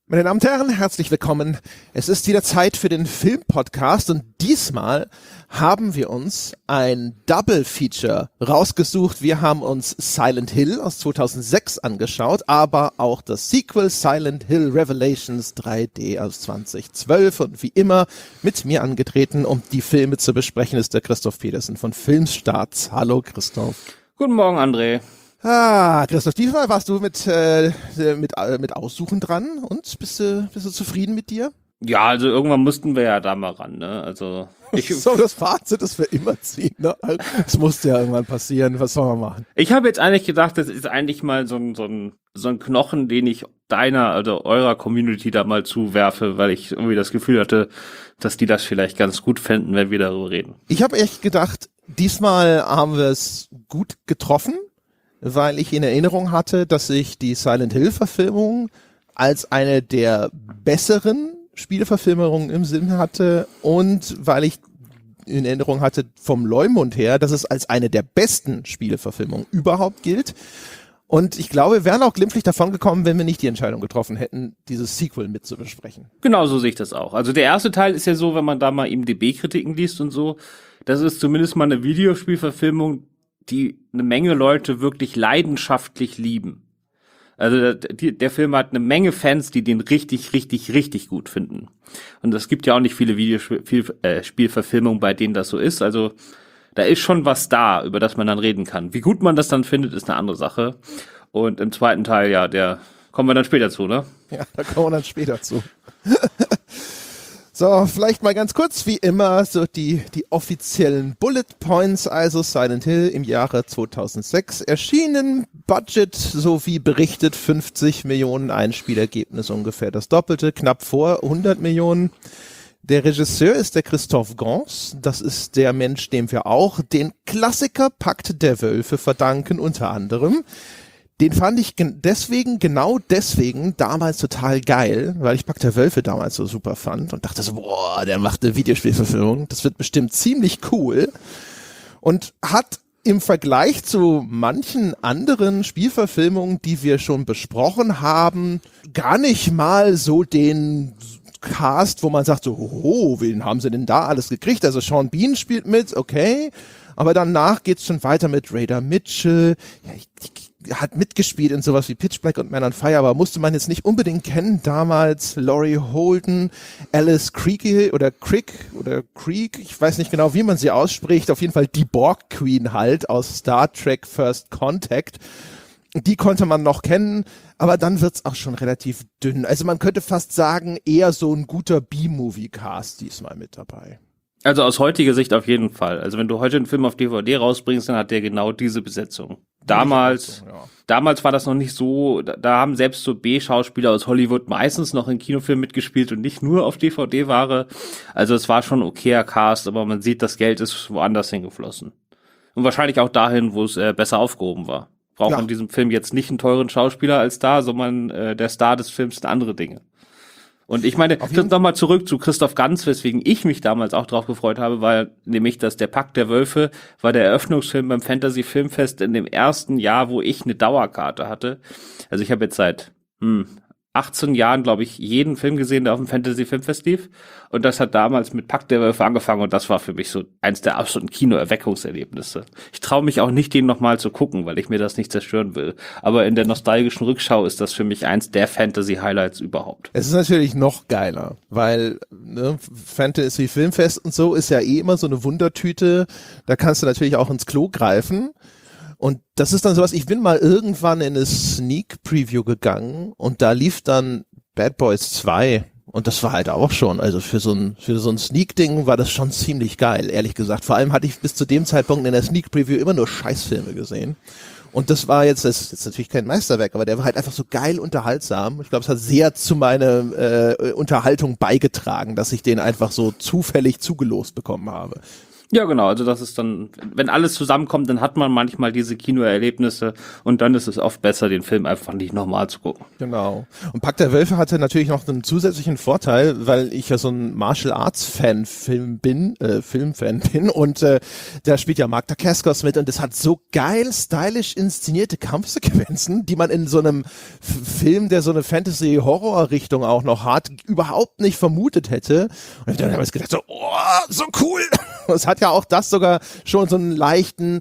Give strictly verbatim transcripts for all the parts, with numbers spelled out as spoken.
Meine Damen und Herren, herzlich willkommen. Es ist wieder Zeit für den Filmpodcast und diesmal haben wir uns ein Double Feature rausgesucht. Wir haben uns Silent Hill aus zweitausendsechs angeschaut, aber auch das Sequel Silent Hill Revelations drei D aus zweitausendzwölf und wie immer mit mir angetreten, um die Filme zu besprechen, ist der Christoph Petersen von Filmstarts. Hallo Christoph. Guten Morgen, André. Ah, Christoph, diesmal warst du mit, äh, mit, äh, mit Aussuchen dran und bist du, bist du zufrieden mit dir? Ja, also irgendwann mussten wir ja da mal ran, ne? Also ich so das Fazit, das wir immer ziehen, ne? Das musste ja irgendwann passieren. Was soll man machen? Ich habe jetzt eigentlich gedacht, das ist eigentlich mal so ein so ein so ein Knochen, den ich deiner oder eurer Community da mal zuwerfe, weil ich irgendwie das Gefühl hatte, dass die das vielleicht ganz gut fänden, wenn wir darüber reden. Ich habe echt gedacht, diesmal haben wir es gut getroffen, weil ich in Erinnerung hatte, dass ich die Silent Hill Verfilmung als eine der besseren Spieleverfilmungen im Sinn hatte und weil ich in Erinnerung hatte vom Leumund her, dass es als eine der besten Spieleverfilmungen überhaupt gilt. Und ich glaube, wir wären auch glimpflich davon gekommen, wenn wir nicht die Entscheidung getroffen hätten, dieses Sequel mit zu besprechen. Genau so sehe ich das auch. Also der erste Teil ist ja so, wenn man da mal I M D B-Kritiken liest und so, das ist zumindest mal eine Videospielverfilmung, die eine Menge Leute wirklich leidenschaftlich lieben. Also der, der Film hat eine Menge Fans, die den richtig, richtig, richtig gut finden. Und es gibt ja auch nicht viele Videospielverfilmungen, bei denen das so ist. Also da ist schon was da, über das man dann reden kann. Wie gut man das dann findet, ist eine andere Sache. Und im zweiten Teil, ja, der kommen wir dann später zu, ne? Ja, da kommen wir dann später zu. So, vielleicht mal ganz kurz, wie immer, so die, die offiziellen Bullet Points, also Silent Hill im Jahre zweitausendsechs erschienen, Budget, so wie berichtet, fünfzig Millionen, Einspielergebnis ungefähr das Doppelte, knapp vor hundert Millionen. Der Regisseur ist der Christophe Gans, das ist der Mensch, dem wir auch den Klassiker Pakt der Wölfe verdanken, unter anderem. Den fand ich gen- deswegen, genau deswegen, damals total geil, weil ich Pakt der Wölfe damals so super fand und dachte so, boah, der macht eine Videospielverfilmung, das wird bestimmt ziemlich cool. Und hat im Vergleich zu manchen anderen Spielverfilmungen, die wir schon besprochen haben, gar nicht mal so den Cast, wo man sagt so, oh, wen haben sie denn da alles gekriegt? Also Sean Bean spielt mit, okay, aber danach geht's schon weiter mit Raider Mitchell, ja, ich, ich hat mitgespielt in sowas wie Pitch Black und Man on Fire, aber musste man jetzt nicht unbedingt kennen. Damals Laurie Holden, Alice Creek oder Crick oder Creek, ich weiß nicht genau, wie man sie ausspricht. Auf jeden Fall die Borg Queen halt aus Star Trek First Contact. Die konnte man noch kennen, aber dann wird's auch schon relativ dünn. Also man könnte fast sagen, eher so ein guter B-Movie-Cast diesmal mit dabei. Also aus heutiger Sicht auf jeden Fall. Also wenn du heute einen Film auf D V D rausbringst, dann hat der genau diese Besetzung. Damals, ja. damals war das noch nicht so, da, da haben selbst so B-Schauspieler aus Hollywood meistens noch in Kinofilmen mitgespielt und nicht nur auf D V D-Ware. Also es war schon ein okayer Cast, aber man sieht, das Geld ist woanders hingeflossen. Und wahrscheinlich auch dahin, wo es äh, besser aufgehoben war. Braucht ja. man in diesem Film jetzt nicht einen teuren Schauspieler als Star, sondern äh, der Star des Films sind andere Dinge. Und ich meine, nochmal zurück zu Christoph Gans, weswegen ich mich damals auch drauf gefreut habe, weil nämlich, dass der Pakt der Wölfe war der Eröffnungsfilm beim Fantasy Filmfest in dem ersten Jahr, wo ich eine Dauerkarte hatte. Also ich habe jetzt seit hm, achtzehn Jahren, glaube ich, jeden Film gesehen, der auf dem Fantasy Filmfest lief. Und das hat damals mit Pakt der Wölfe angefangen und das war für mich so eins der absoluten Kino-Erweckungserlebnisse. Ich traue mich auch nicht, den nochmal zu gucken, weil ich mir das nicht zerstören will. Aber in der nostalgischen Rückschau ist das für mich eins der Fantasy-Highlights überhaupt. Es ist natürlich noch geiler, weil ne, Fantasy Filmfest und so ist ja eh immer so eine Wundertüte. Da kannst du natürlich auch ins Klo greifen. Und das ist dann sowas, ich bin mal irgendwann in eine Sneak Preview gegangen und da lief dann Bad Boys zwei und das war halt auch schon, also für so ein für so ein Sneak-Ding war das schon ziemlich geil, ehrlich gesagt. Vor allem hatte ich bis zu dem Zeitpunkt in der Sneak Preview immer nur Scheißfilme gesehen. Und das war jetzt, das ist jetzt natürlich kein Meisterwerk, aber der war halt einfach so geil unterhaltsam. Ich glaube, es hat sehr zu meiner äh, Unterhaltung beigetragen, dass ich den einfach so zufällig zugelost bekommen habe. Ja, genau, also das ist dann, wenn alles zusammenkommt, dann hat man manchmal diese Kinoerlebnisse und dann ist es oft besser, den Film einfach nicht nochmal zu gucken. Genau. Und Pack der Wölfe hatte natürlich noch einen zusätzlichen Vorteil, weil ich ja so ein Martial Arts Fan Film bin, äh, Filmfan bin und äh, da spielt ja Mark Dacascos mit und es hat so geil, stylisch inszenierte Kampfsequenzen, die man in so einem F- Film, der so eine Fantasy-Horror-Richtung auch noch hat, überhaupt nicht vermutet hätte. Und dann habe ich gedacht so, oh, so cool! Es hat ja auch das sogar schon so einen leichten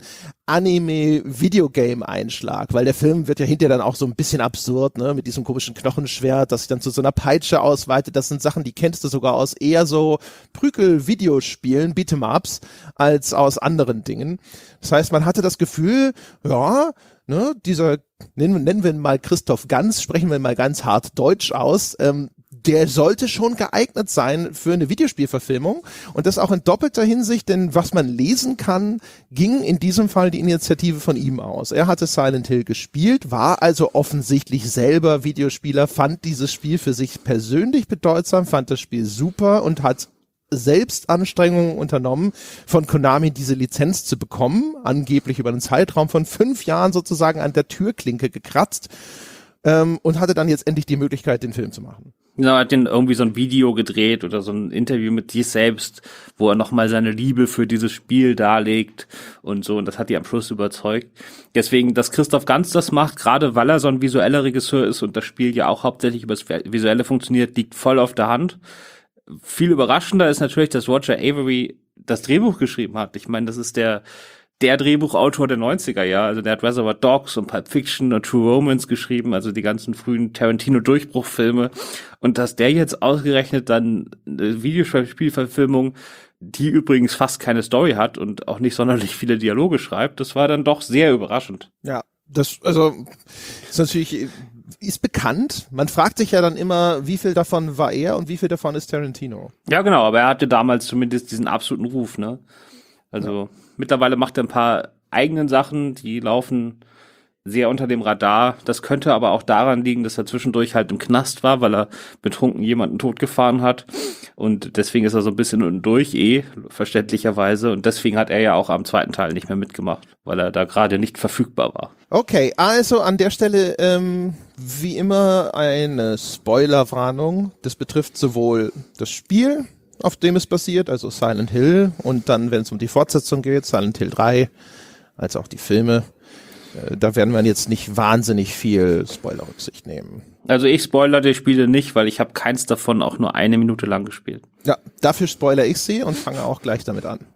Anime-Videogame-Einschlag, weil der Film wird ja hinterher dann auch so ein bisschen absurd, ne, mit diesem komischen Knochenschwert, das sich dann zu so einer Peitsche ausweitet. Das sind Sachen, die kennst du sogar aus eher so Prügel-Videospielen, Beat'em-Ups, als aus anderen Dingen. Das heißt, man hatte das Gefühl, ja, ne, dieser, nennen, nennen wir ihn mal Christoph Ganz, sprechen wir ihn mal ganz hart Deutsch aus, ähm, der sollte schon geeignet sein für eine Videospielverfilmung und das auch in doppelter Hinsicht, denn was man lesen kann, ging in diesem Fall die Initiative von ihm aus. Er hatte Silent Hill gespielt, war also offensichtlich selber Videospieler, fand dieses Spiel für sich persönlich bedeutsam, fand das Spiel super und hat selbst Anstrengungen unternommen, von Konami diese Lizenz zu bekommen, angeblich über einen Zeitraum von fünf Jahren sozusagen an der Türklinke gekratzt ähm, und hatte dann jetzt endlich die Möglichkeit, den Film zu machen. Genau, er hat den irgendwie so ein Video gedreht oder so ein Interview mit sich selbst, wo er nochmal seine Liebe für dieses Spiel darlegt und so, und das hat die am Schluss überzeugt. Deswegen, dass Christoph Ganz das macht, gerade weil er so ein visueller Regisseur ist und das Spiel ja auch hauptsächlich über das Visuelle funktioniert, liegt voll auf der Hand. Viel überraschender ist natürlich, dass Roger Avery das Drehbuch geschrieben hat. Ich meine, das ist der der Drehbuchautor der neunziger Jahre, also der hat Reservoir Dogs und Pulp Fiction und True Romance geschrieben, also die ganzen frühen Tarantino-Durchbruchfilme. Und dass der jetzt ausgerechnet dann eine Videospielverfilmung, die übrigens fast keine Story hat und auch nicht sonderlich viele Dialoge schreibt, das war dann doch sehr überraschend. Ja, das, also, ist natürlich, ist bekannt. Man fragt sich ja dann immer, wie viel davon war er und wie viel davon ist Tarantino. Ja, genau, aber er hatte damals zumindest diesen absoluten Ruf, ne? Also, ja. Mittlerweile macht er ein paar eigenen Sachen, die laufen sehr unter dem Radar. Das könnte aber auch daran liegen, dass er zwischendurch halt im Knast war, weil er betrunken jemanden totgefahren hat. Und deswegen ist er so ein bisschen unten durch, eh, verständlicherweise. Und deswegen hat er ja auch am zweiten Teil nicht mehr mitgemacht, weil er da gerade nicht verfügbar war. Okay, also an der Stelle ähm, wie immer eine Spoilerwarnung. Das betrifft sowohl das Spiel, auf dem es basiert, also Silent Hill, und dann, wenn es um die Fortsetzung geht, Silent Hill drei, als auch die Filme. Äh, da werden wir jetzt nicht wahnsinnig viel Spoiler-Rücksicht nehmen. Also ich spoilere die Spiele nicht, weil ich habe keins davon auch nur eine Minute lang gespielt. Ja, dafür spoilere ich sie und fange auch gleich damit an.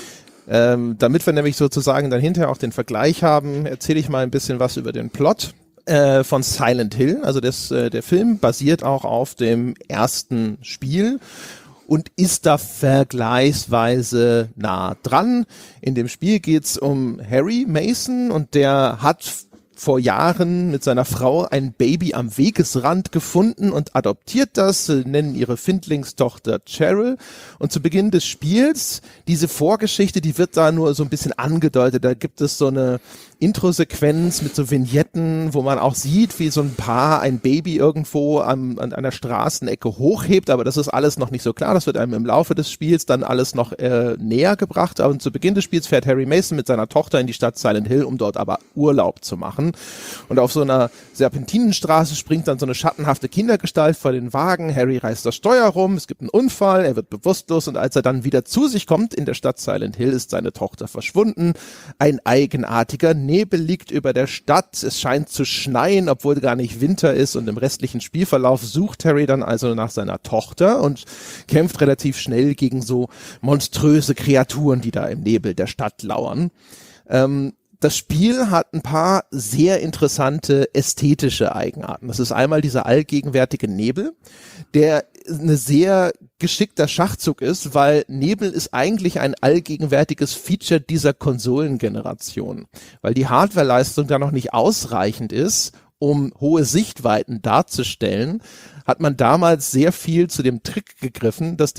Ähm, damit wir nämlich sozusagen dann hinterher auch den Vergleich haben, erzähle ich mal ein bisschen was über den Plot äh, von Silent Hill. Also das, äh, der Film basiert auch auf dem ersten Spiel und ist da vergleichsweise nah dran. In dem Spiel geht's um Harry Mason und der hat vor Jahren mit seiner Frau ein Baby am Wegesrand gefunden und adoptiert das, nennen ihre Findlingstochter Cheryl. Und zu Beginn des Spiels, diese Vorgeschichte, die wird da nur so ein bisschen angedeutet. Da gibt es so eine Intro-Sequenz mit so Vignetten, wo man auch sieht, wie so ein Paar ein Baby irgendwo an, an einer Straßenecke hochhebt, aber das ist alles noch nicht so klar. Das wird einem im Laufe des Spiels dann alles noch äh, näher gebracht. Und zu Beginn des Spiels fährt Harry Mason mit seiner Tochter in die Stadt Silent Hill, um dort aber Urlaub zu machen. Und auf so einer Serpentinenstraße springt dann so eine schattenhafte Kindergestalt vor den Wagen. Harry reißt das Steuer rum, es gibt einen Unfall, er wird bewusstlos und als er dann wieder zu sich kommt in der Stadt Silent Hill, ist seine Tochter verschwunden. Ein eigenartiger Nebel liegt über der Stadt, es scheint zu schneien, obwohl gar nicht Winter ist, und im restlichen Spielverlauf sucht Harry dann also nach seiner Tochter und kämpft relativ schnell gegen so monströse Kreaturen, die da im Nebel der Stadt lauern. Ähm, Das Spiel hat ein paar sehr interessante ästhetische Eigenarten. Das ist einmal dieser allgegenwärtige Nebel, der eine sehr geschickter Schachzug ist, weil Nebel ist eigentlich ein allgegenwärtiges Feature dieser Konsolengeneration, weil die Hardwareleistung da noch nicht ausreichend ist, um hohe Sichtweiten darzustellen, hat man damals sehr viel zu dem Trick gegriffen, dass die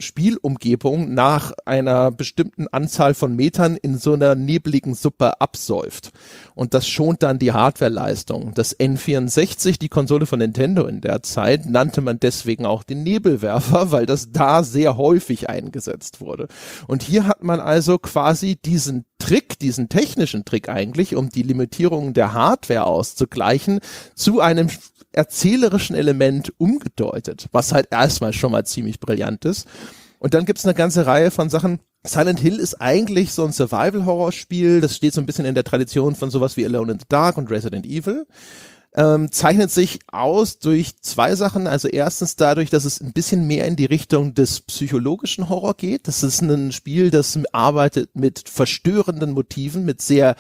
Spielumgebung nach einer bestimmten Anzahl von Metern in so einer nebligen Suppe absäuft. Und das schont dann die Hardwareleistung. Das N vierundsechzig, die Konsole von Nintendo in der Zeit, nannte man deswegen auch den Nebelwerfer, weil das da sehr häufig eingesetzt wurde. Und hier hat man also quasi diesen Trick, diesen technischen Trick eigentlich, um die Limitierung der Hardware auszugleichen, zu einem erzählerischen Element umgedeutet, was halt erstmal schon mal ziemlich brillant ist. Und dann gibt's eine ganze Reihe von Sachen. Silent Hill ist eigentlich so ein Survival-Horror-Spiel, das steht so ein bisschen in der Tradition von sowas wie Alone in the Dark und Resident Evil. Ähm, zeichnet sich aus durch zwei Sachen. Also erstens dadurch, dass es ein bisschen mehr in die Richtung des psychologischen Horror geht. Das ist ein Spiel, das arbeitet mit verstörenden Motiven, mit sehr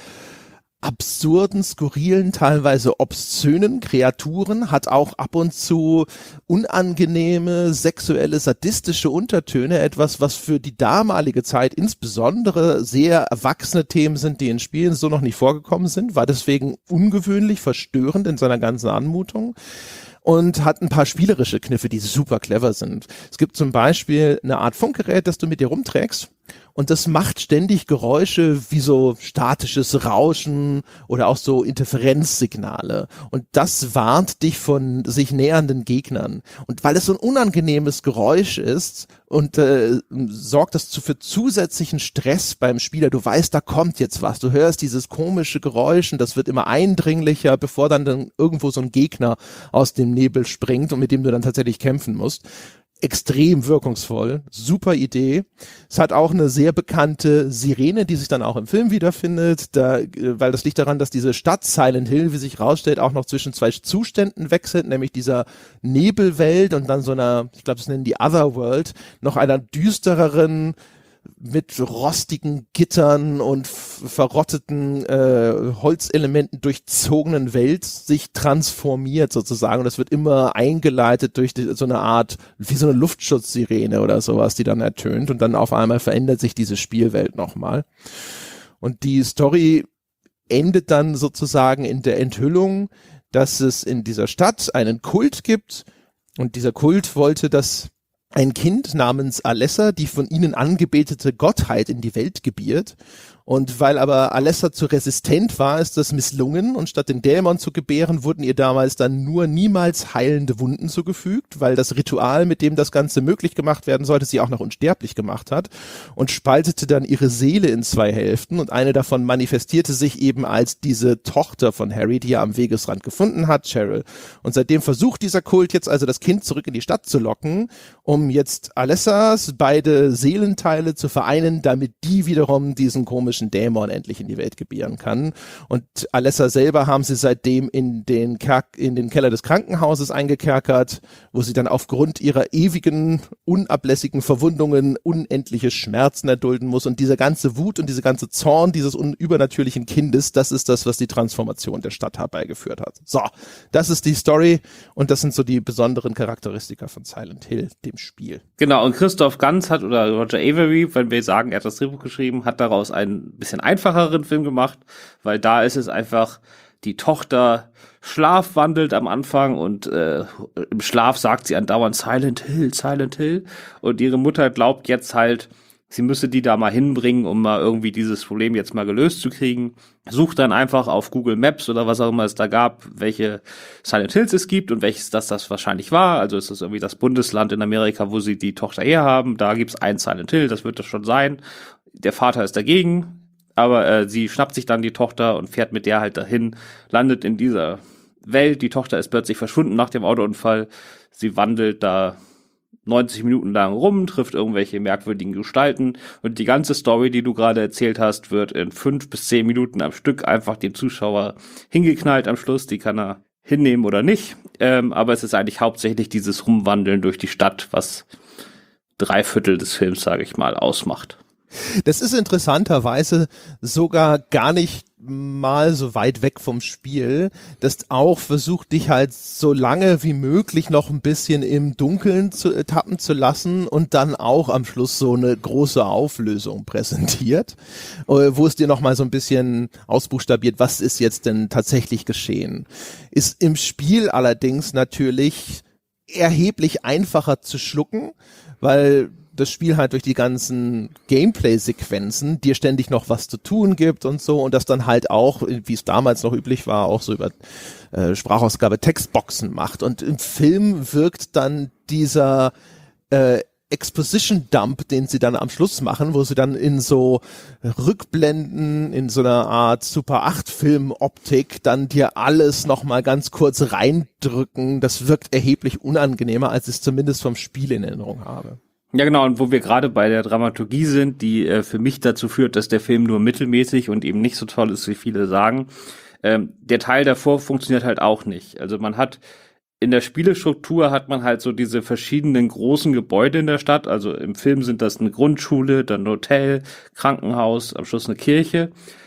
absurden, skurrilen, teilweise obszönen Kreaturen, hat auch ab und zu unangenehme, sexuelle, sadistische Untertöne, etwas, was für die damalige Zeit insbesondere sehr erwachsene Themen sind, die in Spielen so noch nicht vorgekommen sind, war deswegen ungewöhnlich verstörend in seiner ganzen Anmutung. Und hat ein paar spielerische Kniffe, die super clever sind. Es gibt zum Beispiel eine Art Funkgerät, das du mit dir rumträgst. Und das macht ständig Geräusche wie so statisches Rauschen oder auch so Interferenzsignale. Und das warnt dich von sich nähernden Gegnern. Und weil es so ein unangenehmes Geräusch ist und äh, sorgt das zu, für zusätzlichen Stress beim Spieler. Du weißt, da kommt jetzt was. Du hörst dieses komische Geräusch und das wird immer eindringlicher, bevor dann, dann irgendwo so ein Gegner aus dem Nebel springt und mit dem du dann tatsächlich kämpfen musst. Extrem wirkungsvoll, super Idee. Es hat auch eine sehr bekannte Sirene, die sich dann auch im Film wiederfindet, da, weil das liegt daran, dass diese Stadt Silent Hill, wie sich rausstellt, auch noch zwischen zwei Zuständen wechselt, nämlich dieser Nebelwelt und dann so einer, ich glaube, das nennen die Otherworld, noch einer düstereren, mit rostigen Gittern und verrotteten äh, Holzelementen durchzogenen Welt sich transformiert sozusagen. Und das wird immer eingeleitet durch die, so eine Art, wie so eine Luftschutzsirene oder sowas, die dann ertönt. Und dann auf einmal verändert sich diese Spielwelt nochmal. Und die Story endet dann sozusagen in der Enthüllung, dass es in dieser Stadt einen Kult gibt. Und dieser Kult wollte, dass ein Kind namens Alessa, die von ihnen angebetete Gottheit, in die Welt gebiert. Und weil aber Alessa zu resistent war, ist das misslungen und statt den Dämon zu gebären, wurden ihr damals dann nur niemals heilende Wunden zugefügt, weil das Ritual, mit dem das Ganze möglich gemacht werden sollte, sie auch noch unsterblich gemacht hat und spaltete dann ihre Seele in zwei Hälften und eine davon manifestierte sich eben als diese Tochter von Harry, die er am Wegesrand gefunden hat, Cheryl. Und seitdem versucht dieser Kult jetzt also das Kind zurück in die Stadt zu locken, um jetzt Alessas beide Seelenteile zu vereinen, damit die wiederum diesen komischen Dämon endlich in die Welt gebären kann. Und Alessa selber haben sie seitdem in den, Kerk- in den Keller des Krankenhauses eingekerkert, wo sie dann aufgrund ihrer ewigen, unablässigen Verwundungen unendliche Schmerzen erdulden muss. Und diese ganze Wut und diese ganze Zorn dieses übernatürlichen Kindes, das ist das, was die Transformation der Stadt herbeigeführt hat. So, das ist die Story und das sind so die besonderen Charakteristika von Silent Hill, dem Spiel. Genau, und Christoph Ganz hat, oder Roger Avery, wenn wir sagen, er hat das Drehbuch geschrieben, hat daraus einen bisschen einfacheren Film gemacht, weil da ist es einfach, die Tochter schlafwandelt am Anfang und äh, im Schlaf sagt sie andauernd Silent Hill, Silent Hill und ihre Mutter glaubt jetzt halt, sie müsse die da mal hinbringen, um mal irgendwie dieses Problem jetzt mal gelöst zu kriegen. Sucht dann einfach auf Google Maps oder was auch immer es da gab, welche Silent Hills es gibt und welches das das wahrscheinlich war. Also ist das irgendwie das Bundesland in Amerika, wo sie die Tochter herhaben. Da gibt's ein Silent Hill, das wird das schon sein. Der Vater ist dagegen, aber äh, sie schnappt sich dann die Tochter und fährt mit der halt dahin, landet in dieser Welt. Die Tochter ist plötzlich verschwunden nach dem Autounfall. Sie wandelt da neunzig Minuten lang rum, trifft irgendwelche merkwürdigen Gestalten und die ganze Story, die du gerade erzählt hast, wird in fünf bis zehn Minuten am Stück einfach dem Zuschauer hingeknallt am Schluss. Die kann er hinnehmen oder nicht. Ähm, aber es ist eigentlich hauptsächlich dieses Rumwandeln durch die Stadt, was drei Viertel des Films, sage ich mal, ausmacht. Das ist interessanterweise sogar gar nicht mal so weit weg vom Spiel, das auch versucht, dich halt so lange wie möglich noch ein bisschen im Dunkeln zu äh, tappen zu lassen und dann auch am Schluss so eine große Auflösung präsentiert, äh, wo es dir noch mal so ein bisschen ausbuchstabiert, was ist jetzt denn tatsächlich geschehen. Ist im Spiel allerdings natürlich erheblich einfacher zu schlucken, weil das Spiel halt durch die ganzen Gameplay-Sequenzen dir ständig noch was zu tun gibt und so und das dann halt auch, wie es damals noch üblich war, auch so über äh, Sprachausgabe Textboxen macht. Und im Film wirkt dann dieser äh, Exposition-Dump, den sie dann am Schluss machen, wo sie dann in so Rückblenden, in so einer Art Super acht Film-Optik dann dir alles nochmal ganz kurz reindrücken. Das wirkt erheblich unangenehmer, als ich es zumindest vom Spiel in Erinnerung habe. Ja genau, und wo wir gerade bei der Dramaturgie sind, die äh, für mich dazu führt, dass der Film nur mittelmäßig und eben nicht so toll ist, wie viele sagen. Ähm, der Teil davor funktioniert halt auch nicht. Also man hat in der Spielestruktur hat man halt so diese verschiedenen großen Gebäude in der Stadt. Also im Film sind das eine Grundschule, dann ein Hotel, Krankenhaus, am Schluss eine Kirche.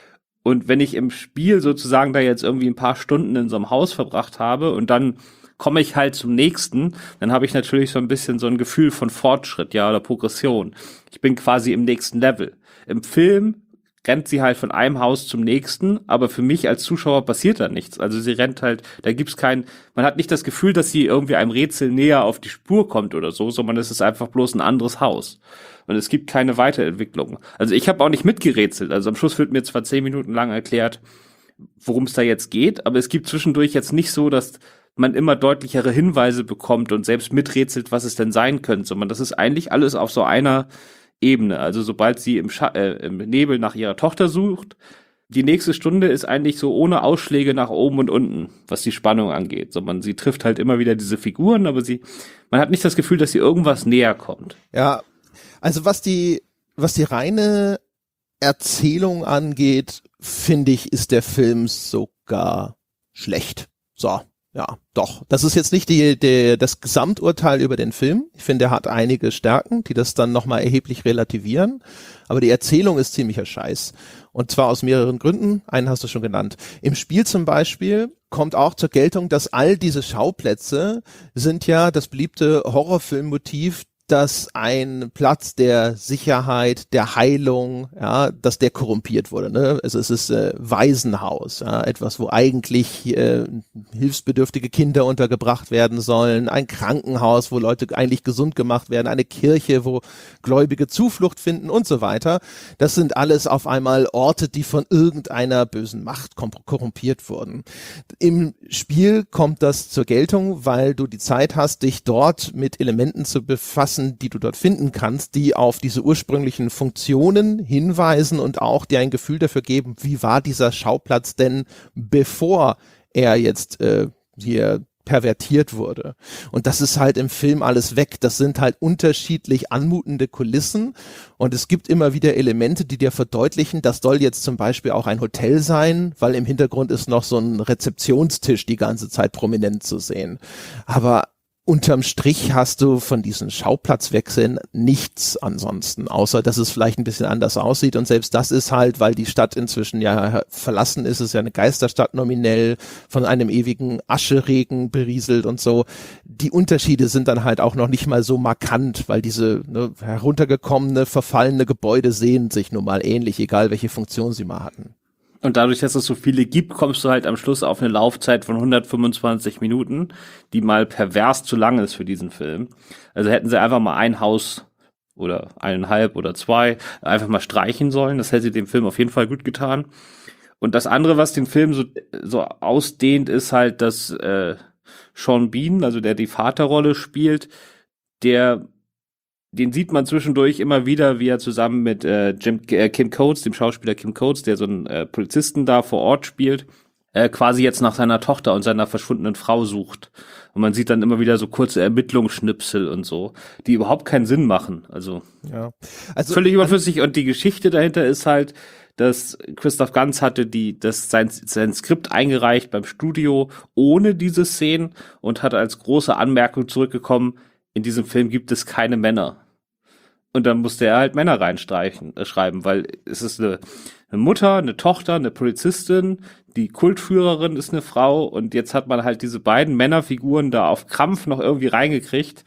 Und wenn ich im Spiel sozusagen da jetzt irgendwie ein paar Stunden in so einem Haus verbracht habe und dann komme ich halt zum nächsten, dann habe ich natürlich so ein bisschen so ein Gefühl von Fortschritt, ja, oder Progression. Ich bin quasi im nächsten Level. Im Film rennt sie halt von einem Haus zum nächsten, aber für mich als Zuschauer passiert da nichts. Also sie rennt halt, da gibt's kein, man hat nicht das Gefühl, dass sie irgendwie einem Rätsel näher auf die Spur kommt oder so, sondern es ist einfach bloß ein anderes Haus. Und es gibt keine Weiterentwicklung. Also ich habe auch nicht mitgerätselt. Also am Schluss wird mir zwar zehn Minuten lang erklärt, worum es da jetzt geht, aber es gibt zwischendurch jetzt nicht so, dass man immer deutlichere Hinweise bekommt und selbst miträtselt, was es denn sein könnte, sondern das ist eigentlich alles auf so einer Ebene. Also sobald sie im, Scha- äh, im Nebel nach ihrer Tochter sucht, die nächste Stunde ist eigentlich so ohne Ausschläge nach oben und unten, was die Spannung angeht. So, man, sie trifft halt immer wieder diese Figuren, aber sie, man hat nicht das Gefühl, dass sie irgendwas näher kommt. Ja, also was die, was die reine Erzählung angeht, finde ich, ist der Film sogar schlecht. So. Ja, doch. Das ist jetzt nicht die, die, das Gesamturteil über den Film. Ich finde, er hat einige Stärken, die das dann nochmal erheblich relativieren. Aber die Erzählung ist ziemlicher Scheiß. Und zwar aus mehreren Gründen. Einen hast du schon genannt. Im Spiel zum Beispiel kommt auch zur Geltung, dass all diese Schauplätze sind ja das beliebte Horrorfilmmotiv, dass ein Platz der Sicherheit, der Heilung, ja, dass der korrumpiert wurde. Ne? Also es ist äh, Waisenhaus, ja, etwas, wo eigentlich äh, hilfsbedürftige Kinder untergebracht werden sollen, ein Krankenhaus, wo Leute eigentlich gesund gemacht werden, eine Kirche, wo Gläubige Zuflucht finden und so weiter. Das sind alles auf einmal Orte, die von irgendeiner bösen Macht korrumpiert wurden. Im Spiel kommt das zur Geltung, weil du die Zeit hast, dich dort mit Elementen zu befassen, die du dort finden kannst, die auf diese ursprünglichen Funktionen hinweisen und auch dir ein Gefühl dafür geben, wie war dieser Schauplatz denn, bevor er jetzt äh, hier pervertiert wurde. Und das ist halt im Film alles weg. Das sind halt unterschiedlich anmutende Kulissen und es gibt immer wieder Elemente, die dir verdeutlichen, das soll jetzt zum Beispiel auch ein Hotel sein, weil im Hintergrund ist noch so ein Rezeptionstisch die ganze Zeit prominent zu sehen. Aber unterm Strich hast du von diesen Schauplatzwechseln nichts ansonsten, außer dass es vielleicht ein bisschen anders aussieht und selbst das ist halt, weil die Stadt inzwischen ja verlassen ist, es ist ja eine Geisterstadt nominell, von einem ewigen Ascheregen berieselt und so. Die Unterschiede sind dann halt auch noch nicht mal so markant, weil diese ne, heruntergekommene, verfallene Gebäude sehen sich nun mal ähnlich, egal welche Funktion sie mal hatten. Und dadurch, dass es so viele gibt, kommst du halt am Schluss auf eine Laufzeit von hundertfünfundzwanzig Minuten, die mal pervers zu lang ist für diesen Film. Also hätten sie einfach mal ein Haus oder eineinhalb oder zwei einfach mal streichen sollen. Das hätte dem Film auf jeden Fall gut getan. Und das andere, was den Film so, so ausdehnt, ist halt, dass äh, Sean Bean, also der die Vaterrolle spielt, der den sieht man zwischendurch immer wieder, wie er zusammen mit äh, Jim, äh, Kim Coates, dem Schauspieler Kim Coates, der so einen äh, Polizisten da vor Ort spielt, äh, quasi jetzt nach seiner Tochter und seiner verschwundenen Frau sucht. Und man sieht dann immer wieder so kurze Ermittlungsschnipsel und so, die überhaupt keinen Sinn machen. Also, ja. Also völlig überflüssig. Und die Geschichte dahinter ist halt, dass Christoph Gans hatte die, das sein, sein Skript eingereicht beim Studio ohne diese Szenen und hat als große Anmerkung zurückgekommen, in diesem Film gibt es keine Männer. Und dann musste er halt Männer reinstreichen, äh, schreiben, weil es ist eine, eine Mutter, eine Tochter, eine Polizistin, die Kultführerin ist eine Frau und jetzt hat man halt diese beiden Männerfiguren da auf Krampf noch irgendwie reingekriegt,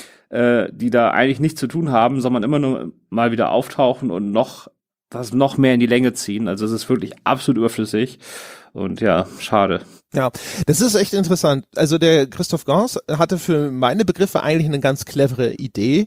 äh, die da eigentlich nichts zu tun haben, sondern immer nur mal wieder auftauchen und noch das noch mehr in die Länge ziehen. Also es ist wirklich absolut überflüssig und ja, schade. Ja, das ist echt interessant. Also der Christoph Gans hatte für meine Begriffe eigentlich eine ganz clevere Idee,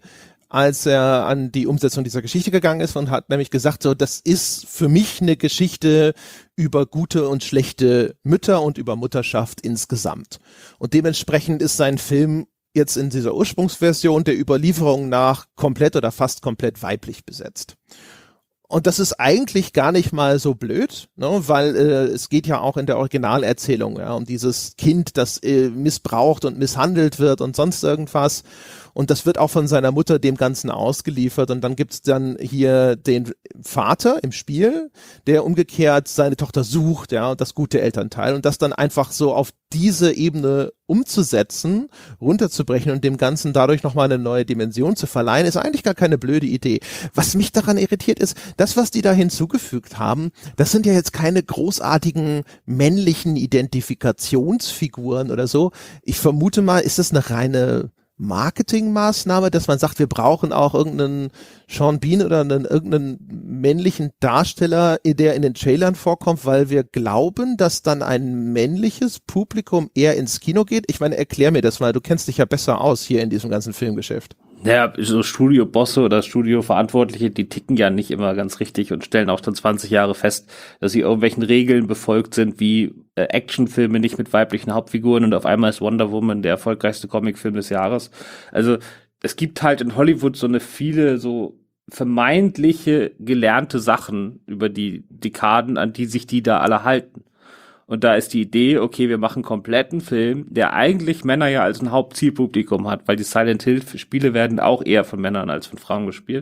als er an die Umsetzung dieser Geschichte gegangen ist und hat nämlich gesagt, so, das ist für mich eine Geschichte über gute und schlechte Mütter und über Mutterschaft insgesamt. Und dementsprechend ist sein Film jetzt in dieser Ursprungsversion der Überlieferung nach komplett oder fast komplett weiblich besetzt. Und das ist eigentlich gar nicht mal so blöd, ne, weil äh, es geht ja auch in der Originalerzählung ja, um dieses Kind, das äh, missbraucht und misshandelt wird und sonst irgendwas. Und das wird auch von seiner Mutter dem Ganzen ausgeliefert. Und dann gibt's dann hier den Vater im Spiel, der umgekehrt seine Tochter sucht, ja, und das gute Elternteil. Und das dann einfach so auf diese Ebene umzusetzen, runterzubrechen und dem Ganzen dadurch nochmal eine neue Dimension zu verleihen, ist eigentlich gar keine blöde Idee. Was mich daran irritiert ist, das, was die da hinzugefügt haben, das sind ja jetzt keine großartigen männlichen Identifikationsfiguren oder so. Ich vermute mal, ist das eine reine Marketingmaßnahme, dass man sagt, wir brauchen auch irgendeinen Sean Bean oder einen irgendeinen männlichen Darsteller, der in den Trailern vorkommt, weil wir glauben, dass dann ein männliches Publikum eher ins Kino geht. Ich meine, erklär mir das mal, du kennst dich ja besser aus hier in diesem ganzen Filmgeschäft. Ja, so Studiobosse oder Studioverantwortliche, die ticken ja nicht immer ganz richtig und stellen auch dann zwanzig Jahre fest, dass sie irgendwelchen Regeln befolgt sind, wie äh, Actionfilme nicht mit weiblichen Hauptfiguren und auf einmal ist Wonder Woman der erfolgreichste Comicfilm des Jahres. Also es gibt halt in Hollywood so eine viele so vermeintliche gelernte Sachen über die Dekaden, an die sich die da alle halten. Und da ist die Idee, okay, wir machen einen kompletten Film, der eigentlich Männer ja als ein Hauptzielpublikum hat, weil die Silent Hill-Spiele werden auch eher von Männern als von Frauen gespielt.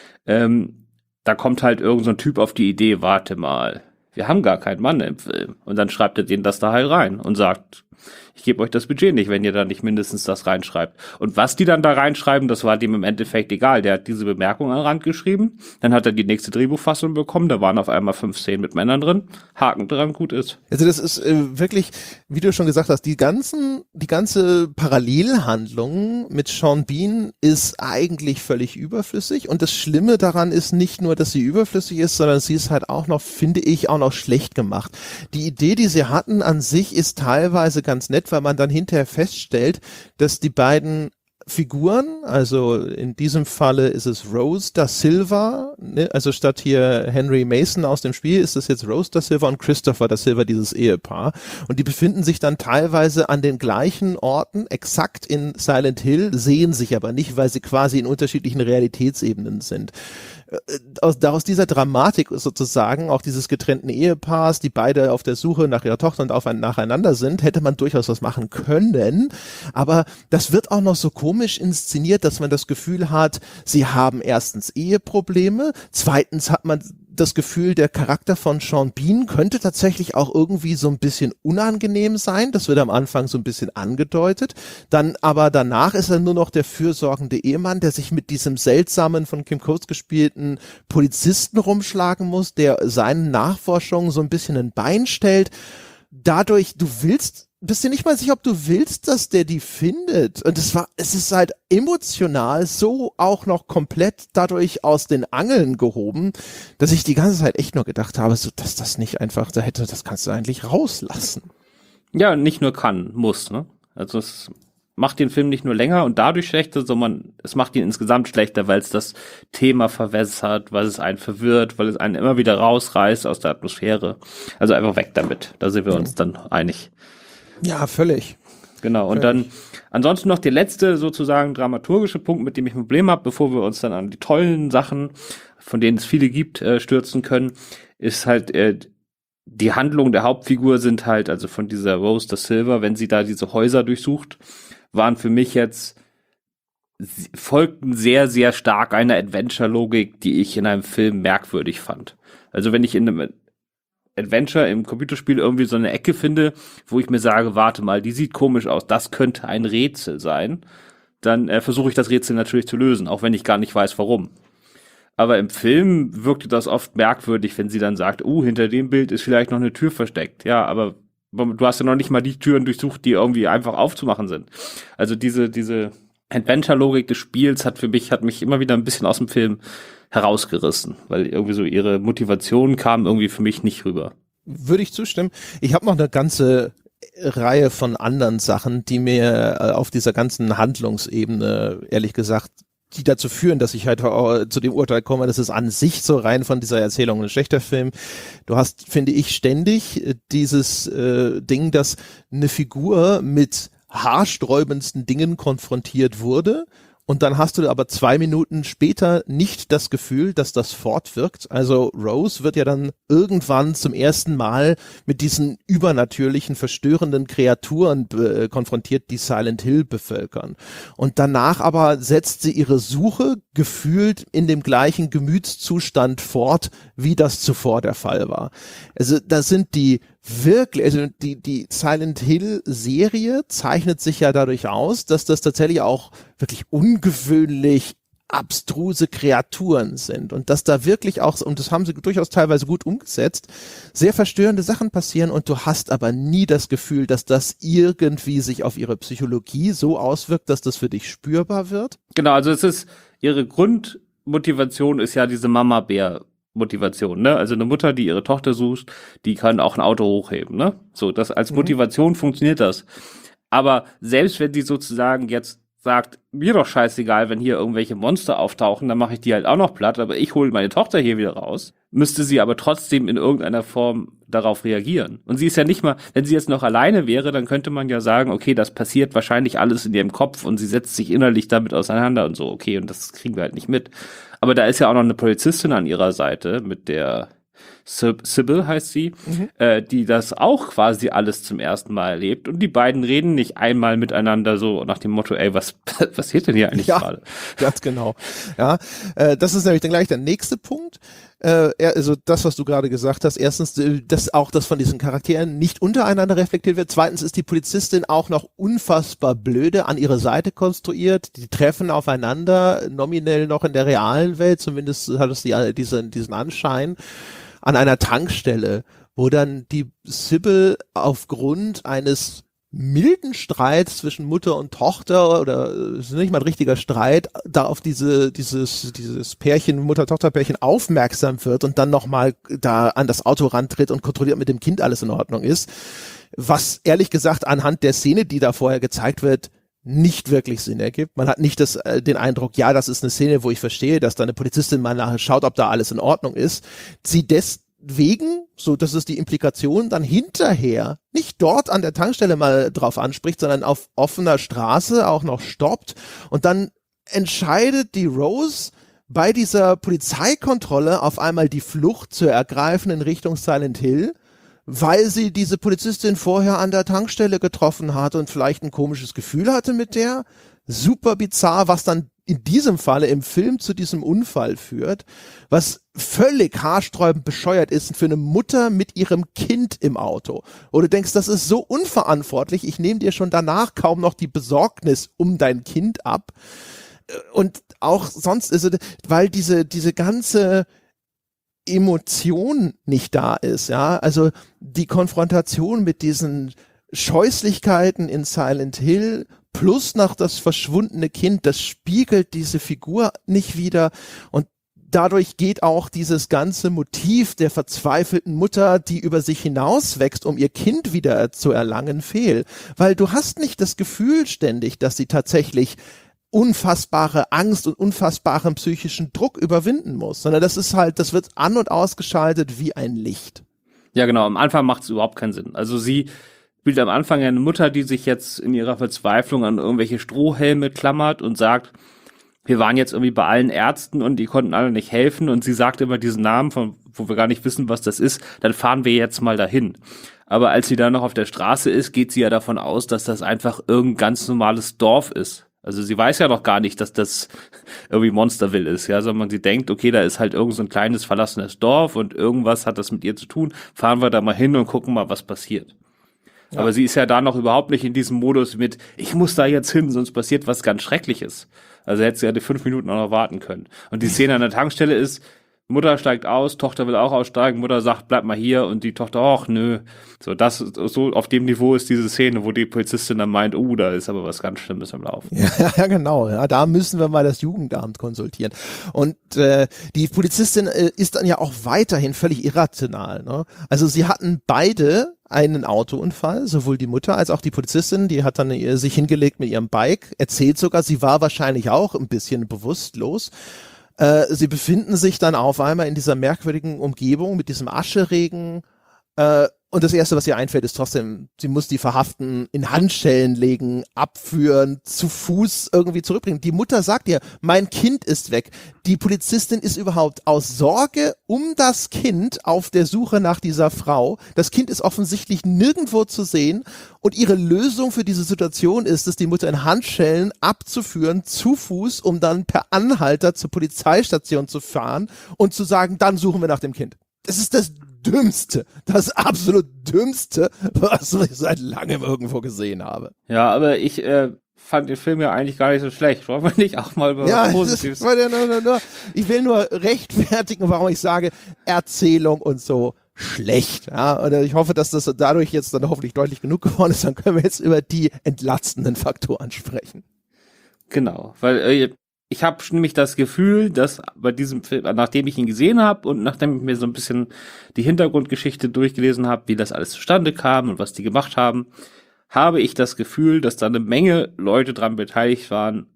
Ähm, da kommt halt irgend so ein Typ auf die Idee, warte mal, wir haben gar keinen Mann im Film. Und dann schreibt er denen das da halt rein und sagt, ich gebe euch das Budget nicht, wenn ihr da nicht mindestens das reinschreibt. Und was die dann da reinschreiben, das war dem im Endeffekt egal. Der hat diese Bemerkung an den Rand geschrieben, dann hat er die nächste Drehbuchfassung bekommen, da waren auf einmal fünf Szenen mit Männern drin, Haken dran, gut ist. Also das ist äh, wirklich, wie du schon gesagt hast, die ganzen, die ganze Parallelhandlung mit Sean Bean ist eigentlich völlig überflüssig und das Schlimme daran ist nicht nur, dass sie überflüssig ist, sondern sie ist halt auch noch, finde ich, auch noch schlecht gemacht. Die Idee, die sie hatten an sich, ist teilweise ganz nett, weil man dann hinterher feststellt, dass die beiden Figuren, also in diesem Falle ist es Rose da Silva, ne? Also statt hier Henry Mason aus dem Spiel ist es jetzt Rose da Silva und Christopher da Silva, dieses Ehepaar. Und die befinden sich dann teilweise an den gleichen Orten, exakt in Silent Hill, sehen sich aber nicht, weil sie quasi in unterschiedlichen Realitätsebenen sind. Aus, aus dieser Dramatik sozusagen, auch dieses getrennten Ehepaars, die beide auf der Suche nach ihrer Tochter und auf ein, nacheinander sind, hätte man durchaus was machen können, aber das wird auch noch so komisch inszeniert, dass man das Gefühl hat, sie haben erstens Eheprobleme, zweitens hat man das Gefühl, der Charakter von Sean Bean könnte tatsächlich auch irgendwie so ein bisschen unangenehm sein. Das wird am Anfang so ein bisschen angedeutet. Dann aber danach ist er nur noch der fürsorgende Ehemann, der sich mit diesem seltsamen, von Kim Coates gespielten Polizisten rumschlagen muss, der seinen Nachforschungen so ein bisschen ein Bein stellt. Dadurch, du willst bist dir nicht mal sicher, ob du willst, dass der die findet. Und es war, es ist halt emotional so auch noch komplett dadurch aus den Angeln gehoben, dass ich die ganze Zeit echt nur gedacht habe, so, dass das nicht einfach, da hätte, das kannst du eigentlich rauslassen. Ja, nicht nur kann, muss, ne? Also es macht den Film nicht nur länger und dadurch schlechter, sondern es macht ihn insgesamt schlechter, weil es das Thema verwässert, weil es einen verwirrt, weil es einen immer wieder rausreißt aus der Atmosphäre. Also einfach weg damit. Da sind wir uns dann einig. Ja, völlig. Genau, und völlig. Dann ansonsten noch der letzte sozusagen dramaturgische Punkt, mit dem ich ein Problem habe, bevor wir uns dann an die tollen Sachen, von denen es viele gibt, äh, stürzen können, ist halt äh, die Handlung der Hauptfigur sind halt, also von dieser Rose da Silva, wenn sie da diese Häuser durchsucht, waren für mich jetzt, folgten sehr, sehr stark einer Adventure-Logik, die ich in einem Film merkwürdig fand. Also wenn ich in einem Adventure im Computerspiel irgendwie so eine Ecke finde, wo ich mir sage, warte mal, die sieht komisch aus, das könnte ein Rätsel sein, dann äh, versuche ich das Rätsel natürlich zu lösen, auch wenn ich gar nicht weiß, warum. Aber im Film wirkte das oft merkwürdig, wenn sie dann sagt, uh, hinter dem Bild ist vielleicht noch eine Tür versteckt. Ja, aber du hast ja noch nicht mal die Türen durchsucht, die irgendwie einfach aufzumachen sind. Also diese, diese Adventure-Logik des Spiels hat für mich, hat mich immer wieder ein bisschen aus dem Film herausgerissen, weil irgendwie so ihre Motivation kam irgendwie für mich nicht rüber. Würde ich zustimmen. Ich habe noch eine ganze Reihe von anderen Sachen, die mir auf dieser ganzen Handlungsebene, ehrlich gesagt, die dazu führen, dass ich halt zu dem Urteil komme, das ist an sich so rein von dieser Erzählung ein schlechter Film. Du hast, finde ich, ständig dieses äh, Ding, dass eine Figur mit haarsträubendsten Dingen konfrontiert wurde. Und dann hast du aber zwei Minuten später nicht das Gefühl, dass das fortwirkt. Also Rose wird ja dann irgendwann zum ersten Mal mit diesen übernatürlichen, verstörenden Kreaturen äh, konfrontiert, die Silent Hill bevölkern. Und danach aber setzt sie ihre Suche gefühlt in dem gleichen Gemütszustand fort, wie das zuvor der Fall war. Also da sind die wirklich, also die, die Silent Hill Serie zeichnet sich ja dadurch aus, dass das tatsächlich auch wirklich ungewöhnlich abstruse Kreaturen sind und dass da wirklich auch, und das haben sie durchaus teilweise gut umgesetzt, sehr verstörende Sachen passieren und du hast aber nie das Gefühl, dass das irgendwie sich auf ihre Psychologie so auswirkt, dass das für dich spürbar wird. Genau, also es ist, ihre Grundmotivation ist ja diese Mama-Bär Motivation, ne? Also eine Mutter, die ihre Tochter sucht, die kann auch ein Auto hochheben, ne? So, das als Motivation mhm. funktioniert das. Aber selbst wenn sie sozusagen jetzt sagt, mir doch scheißegal, wenn hier irgendwelche Monster auftauchen, dann mache ich die halt auch noch platt, aber ich hole meine Tochter hier wieder raus, müsste sie aber trotzdem in irgendeiner Form darauf reagieren. Und sie ist ja nicht mal, wenn sie jetzt noch alleine wäre, dann könnte man ja sagen, okay, das passiert wahrscheinlich alles in ihrem Kopf und sie setzt sich innerlich damit auseinander und so, okay, und das kriegen wir halt nicht mit. Aber da ist ja auch noch eine Polizistin an ihrer Seite, mit der Sybil heißt sie, mhm. äh, die das auch quasi alles zum ersten Mal erlebt. Und die beiden reden nicht einmal miteinander so nach dem Motto, ey, was passiert denn hier eigentlich ja, gerade? Ganz genau. Ja, äh, das ist nämlich dann gleich der nächste Punkt. Äh, also das, was du gerade gesagt hast. Erstens, dass auch das von diesen Charakteren nicht untereinander reflektiert wird. Zweitens ist die Polizistin auch noch unfassbar blöde an ihre Seite konstruiert. Die treffen aufeinander, nominell noch in der realen Welt. Zumindest hat es die, diesen, diesen Anschein. An einer Tankstelle, wo dann die Sybil aufgrund eines milden Streits zwischen Mutter und Tochter, oder es ist nicht mal ein richtiger Streit, da auf diese dieses dieses Pärchen, Mutter-Tochter-Pärchen aufmerksam wird und dann nochmal da an das Auto rantritt und kontrolliert, mit dem Kind alles in Ordnung ist. Was ehrlich gesagt anhand der Szene, die da vorher gezeigt wird, nicht wirklich Sinn ergibt. Man hat nicht das, äh, den Eindruck, ja, das ist eine Szene, wo ich verstehe, dass da eine Polizistin mal nachher schaut, ob da alles in Ordnung ist. Sie deswegen, so das ist die Implikation, dann hinterher nicht dort an der Tankstelle mal drauf anspricht, sondern auf offener Straße auch noch stoppt und dann entscheidet die Rose bei dieser Polizeikontrolle auf einmal die Flucht zu ergreifen in Richtung Silent Hill, weil sie diese Polizistin vorher an der Tankstelle getroffen hatte und vielleicht ein komisches Gefühl hatte mit der. Super bizarr, was dann in diesem Falle im Film zu diesem Unfall führt, was völlig haarsträubend bescheuert ist für eine Mutter mit ihrem Kind im Auto. Oder du denkst, das ist so unverantwortlich, ich nehme dir schon danach kaum noch die Besorgnis um dein Kind ab. Und auch sonst ist es, weil diese, diese ganze Emotion nicht da ist, ja, also die Konfrontation mit diesen Scheußlichkeiten in Silent Hill plus noch das verschwundene Kind, das spiegelt diese Figur nicht wieder und dadurch geht auch dieses ganze Motiv der verzweifelten Mutter, die über sich hinauswächst, um ihr Kind wieder zu erlangen, fehl, weil du hast nicht das Gefühl ständig, dass sie tatsächlich unfassbare Angst und unfassbaren psychischen Druck überwinden muss, sondern das ist halt, das wird an- und ausgeschaltet wie ein Licht. Ja, genau, am Anfang macht es überhaupt keinen Sinn. Also sie spielt am Anfang eine Mutter, die sich jetzt in ihrer Verzweiflung an irgendwelche Strohhelme klammert und sagt, wir waren jetzt irgendwie bei allen Ärzten und die konnten alle nicht helfen und sie sagt immer diesen Namen, von wo wir gar nicht wissen, was das ist, dann fahren wir jetzt mal dahin. Aber als sie dann noch auf der Straße ist, geht sie ja davon aus, dass das einfach irgendein ganz normales Dorf ist. Also sie weiß ja noch gar nicht, dass das irgendwie Monsterville ist, ja, sondern sie denkt, okay, da ist halt irgend so ein kleines verlassenes Dorf und irgendwas hat das mit ihr zu tun, fahren wir da mal hin und gucken mal, was passiert. Ja. Aber sie ist ja da noch überhaupt nicht in diesem Modus mit, ich muss da jetzt hin, sonst passiert was ganz Schreckliches. Also hätte sie ja die fünf Minuten auch noch warten können. Und die Szene an der Tankstelle ist, Mutter steigt aus, Tochter will auch aussteigen, Mutter sagt, bleib mal hier und die Tochter, ach nö. So, das, so auf dem Niveau ist diese Szene, wo die Polizistin dann meint, oh, da ist aber was ganz Schlimmes am Laufen. Ja, ja genau, ja, da müssen wir mal das Jugendamt konsultieren. Und äh, die Polizistin äh, ist dann ja auch weiterhin völlig irrational. Ne? Also sie hatten beide einen Autounfall, sowohl die Mutter als auch die Polizistin, die hat dann äh, sich hingelegt mit ihrem Bike, erzählt sogar, sie war wahrscheinlich auch ein bisschen bewusstlos. Äh, sie befinden sich dann auf einmal in dieser merkwürdigen Umgebung mit diesem Ascheregen äh, und das Erste, was ihr einfällt, ist trotzdem, sie muss die Verhaften in Handschellen legen, abführen, zu Fuß irgendwie zurückbringen. Die Mutter sagt ihr, mein Kind ist weg. Die Polizistin ist überhaupt aus Sorge um das Kind auf der Suche nach dieser Frau. Das Kind ist offensichtlich nirgendwo zu sehen und ihre Lösung für diese Situation ist es, die Mutter in Handschellen abzuführen, zu Fuß, um dann per Anhalter zur Polizeistation zu fahren und zu sagen, dann suchen wir nach dem Kind. Das ist das Dümmste, das absolut Dümmste, was ich seit langem irgendwo gesehen habe. Ja, aber ich äh, fand den Film ja eigentlich gar nicht so schlecht. Wollen wir nicht auch mal über ja, was Positives? Das, nur, nur, nur, ich will nur rechtfertigen, warum ich sage, Erzählung und so schlecht. Ja, und ich hoffe, dass das dadurch jetzt dann hoffentlich deutlich genug geworden ist. Dann können wir jetzt über die entlastenden Faktoren sprechen. Genau, weil äh, ich habe nämlich das Gefühl, dass bei diesem Film, nachdem ich ihn gesehen habe und nachdem ich mir so ein bisschen die Hintergrundgeschichte durchgelesen habe, wie das alles zustande kam und was die gemacht haben, habe ich das Gefühl, dass da eine Menge Leute dran beteiligt waren,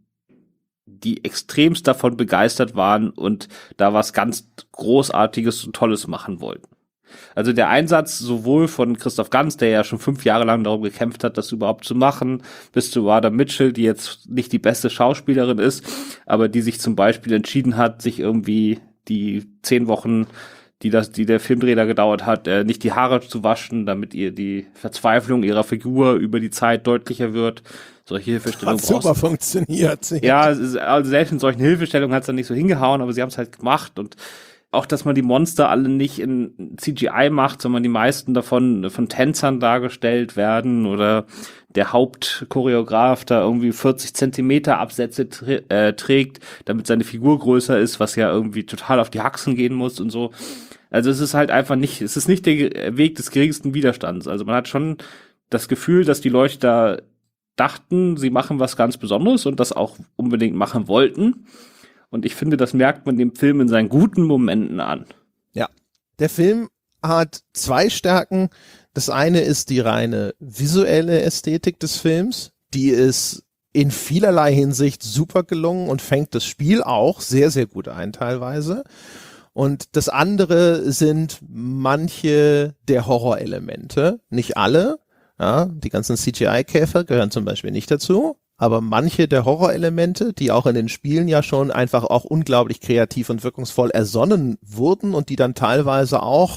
die extremst davon begeistert waren und da was ganz Großartiges und Tolles machen wollten. Also der Einsatz sowohl von Christoph Gans, der ja schon fünf Jahre lang darum gekämpft hat, das überhaupt zu machen, bis zu Radha Mitchell, die jetzt nicht die beste Schauspielerin ist, aber die sich zum Beispiel entschieden hat, sich irgendwie die zehn Wochen, die das, die der Filmdreh da gedauert hat, äh, nicht die Haare zu waschen, damit ihr die Verzweiflung ihrer Figur über die Zeit deutlicher wird. Solche Hilfestellungen hat super funktioniert. Ja, also selbst in solchen Hilfestellungen hat es dann nicht so hingehauen, aber sie haben es halt gemacht und auch, dass man die Monster alle nicht in C G I macht, sondern die meisten davon von Tänzern dargestellt werden oder der Hauptchoreograf da irgendwie vierzig Zentimeter Absätze trä- äh, trägt, damit seine Figur größer ist, was ja irgendwie total auf die Haxen gehen muss und so. Also es ist halt einfach nicht, es ist nicht der Weg des geringsten Widerstands. Also man hat schon das Gefühl, dass die Leute da dachten, sie machen was ganz Besonderes und das auch unbedingt machen wollten. Und ich finde, das merkt man dem Film in seinen guten Momenten an. Ja, der Film hat zwei Stärken. Das eine ist die reine visuelle Ästhetik des Films. Die ist in vielerlei Hinsicht super gelungen und fängt das Spiel auch sehr, sehr gut ein teilweise. Und das andere sind manche der Horrorelemente. Nicht alle. Ja, die ganzen C G I-Käfer gehören zum Beispiel nicht dazu. Aber manche der Horrorelemente, die auch in den Spielen ja schon einfach auch unglaublich kreativ und wirkungsvoll ersonnen wurden und die dann teilweise auch